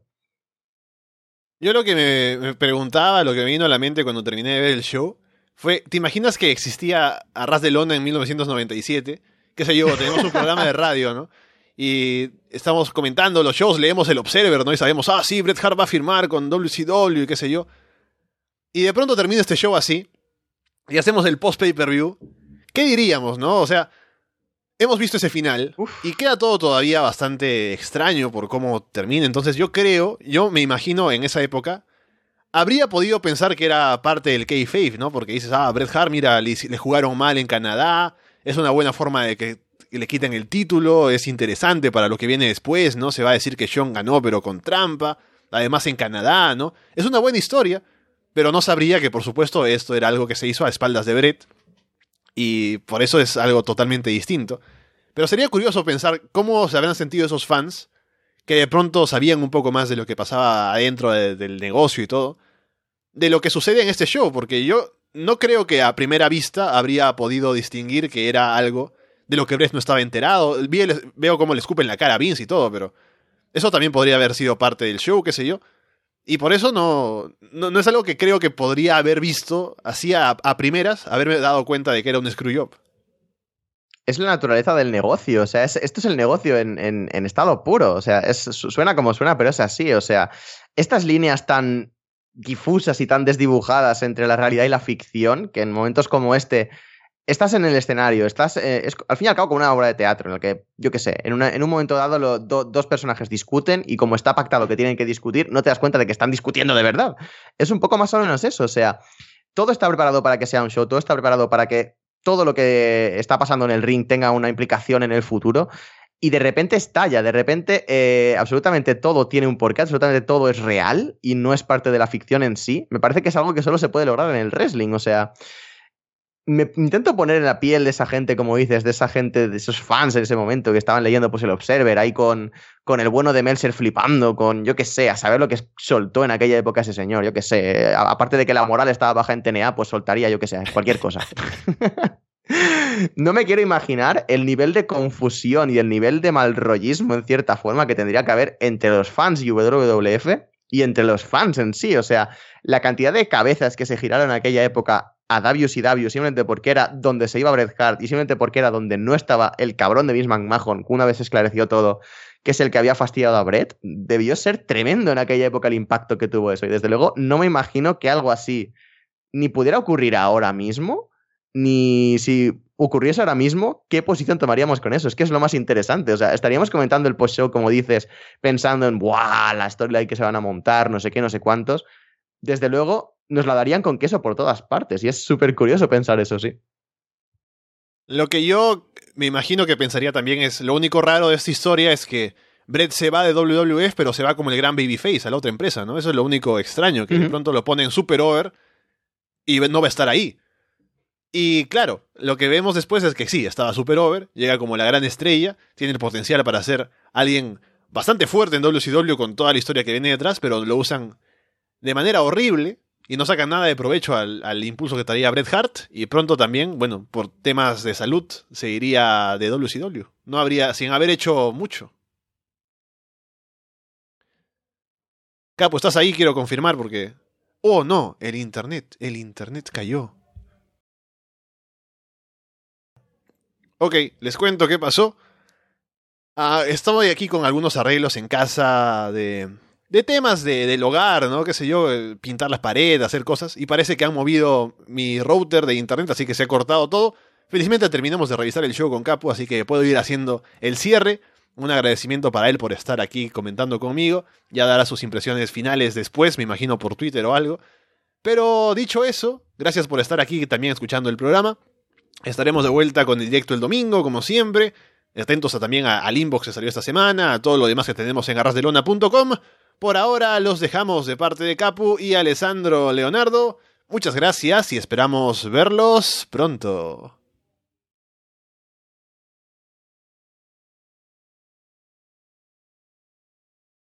Yo lo que me, me preguntaba, lo que me vino a la mente cuando terminé de ver el show, fue, ¿te imaginas que existía a ras de lona en mil novecientos noventa y siete? Qué sé yo, tenemos un programa de radio, ¿no? Y estamos comentando los shows, leemos el Observer, ¿no? Y sabemos, ah, sí, Bret Hart va a firmar con W C W y qué sé yo. Y de pronto termina este show así, y hacemos el post-pay-per-view. ¿Qué diríamos, no? O sea, hemos visto ese final Uf. y queda todo todavía bastante extraño por cómo termina. Entonces yo creo, yo me imagino en esa época, habría podido pensar que era parte del kayfabe, ¿no? Porque dices, ah, Bret Hart, mira, le, le jugaron mal en Canadá, es una buena forma de que le quiten el título, es interesante para lo que viene después, ¿no? Se va a decir que Shawn ganó pero con trampa, además en Canadá, ¿no? Es una buena historia, pero no sabría que por supuesto esto era algo que se hizo a espaldas de Bret. Y por eso es algo totalmente distinto. Pero sería curioso pensar cómo se habrán sentido esos fans que de pronto sabían un poco más de lo que pasaba adentro de, del negocio y todo, de lo que sucede en este show, porque yo no creo que a primera vista habría podido distinguir que era algo de lo que Bret no estaba enterado. Veo cómo le escupen la cara a Vince y todo, pero eso también podría haber sido parte del show, qué sé yo. Y por eso no, no, no es algo que creo que podría haber visto así a, a primeras, haberme dado cuenta de que era un screwjob. Es la naturaleza del negocio, o sea, es, esto es el negocio en, en, en estado puro, o sea, es, suena como suena, pero es así, o sea, estas líneas tan difusas y tan desdibujadas entre la realidad y la ficción, que en momentos como este estás en el escenario, estás eh, es, al fin y al cabo como una obra de teatro en el que, yo qué sé, en, una, en un momento dado lo, do, dos personajes discuten y como está pactado que tienen que discutir, no te das cuenta de que están discutiendo de verdad. Es un poco más o menos eso, o sea, todo está preparado para que sea un show, todo está preparado para que todo lo que está pasando en el ring tenga una implicación en el futuro y de repente estalla, de repente eh, absolutamente todo tiene un porqué, absolutamente todo es real y no es parte de la ficción en sí. Me parece que es algo que solo se puede lograr en el wrestling, o sea... Me intento poner en la piel de esa gente, como dices, de esa gente, de esos fans en ese momento que estaban leyendo pues el Observer, ahí con, con el bueno de Meltzer flipando, con yo qué sé, a saber lo que soltó en aquella época ese señor, yo qué sé. Aparte de que la moral estaba baja en T N A, pues soltaría, yo qué sé, cualquier cosa. No me quiero imaginar el nivel de confusión y el nivel de malrollismo, en cierta forma, que tendría que haber entre los fans y W W F y entre los fans en sí. O sea, la cantidad de cabezas que se giraron en aquella época a W C W simplemente porque era donde se iba Bret Hart y simplemente porque era donde no estaba el cabrón de Vince McMahon, una vez esclareció todo, que es el que había fastidiado a Bret, debió ser tremendo en aquella época el impacto que tuvo eso. Y desde luego no me imagino que algo así ni pudiera ocurrir ahora mismo, ni si ocurriese ahora mismo, ¿qué posición tomaríamos con eso? Es que es lo más interesante. O sea, estaríamos comentando el post-show, como dices, pensando en ¡buah! La storyline que se van a montar, no sé qué, no sé cuántos. Desde luego, nos la darían con queso por todas partes. Y es súper curioso pensar eso, sí. Lo que yo me imagino que pensaría también es, lo único raro de esta historia es que Bret se va de W W F, pero se va como el gran babyface a la otra empresa, ¿no? Eso es lo único extraño, que uh-huh. de pronto lo ponen super over y no va a estar ahí. Y claro, lo que vemos después es que sí, estaba super over, llega como la gran estrella, tiene el potencial para ser alguien bastante fuerte en W C W con toda la historia que viene detrás, pero lo usan de manera horrible y no sacan nada de provecho al, al impulso que traía Bret Hart, y pronto también, bueno, por temas de salud, se iría de W C W. No habría, sin haber hecho mucho. Capo, ¿estás ahí? Quiero confirmar porque... Oh, no, el internet, el internet cayó. Ok, les cuento qué pasó. Ah, estoy aquí con algunos arreglos en casa de, de temas de, del hogar, ¿no? Qué sé yo, eh, pintar las paredes, hacer cosas. Y parece que han movido mi router de internet, así que se ha cortado todo. Felizmente terminamos de revisar el show con Capo, así que puedo ir haciendo el cierre. Un agradecimiento para él por estar aquí comentando conmigo. Ya dará sus impresiones finales después, me imagino por Twitter o algo. Pero dicho eso, gracias por estar aquí también escuchando el programa. Estaremos de vuelta con el directo el domingo, como siempre. Atentos a, también a, al inbox que salió esta semana, a todo lo demás que tenemos en arrasdelona punto com. Por ahora los dejamos de parte de Capu y Alessandro Leonardo. Muchas gracias y esperamos verlos pronto.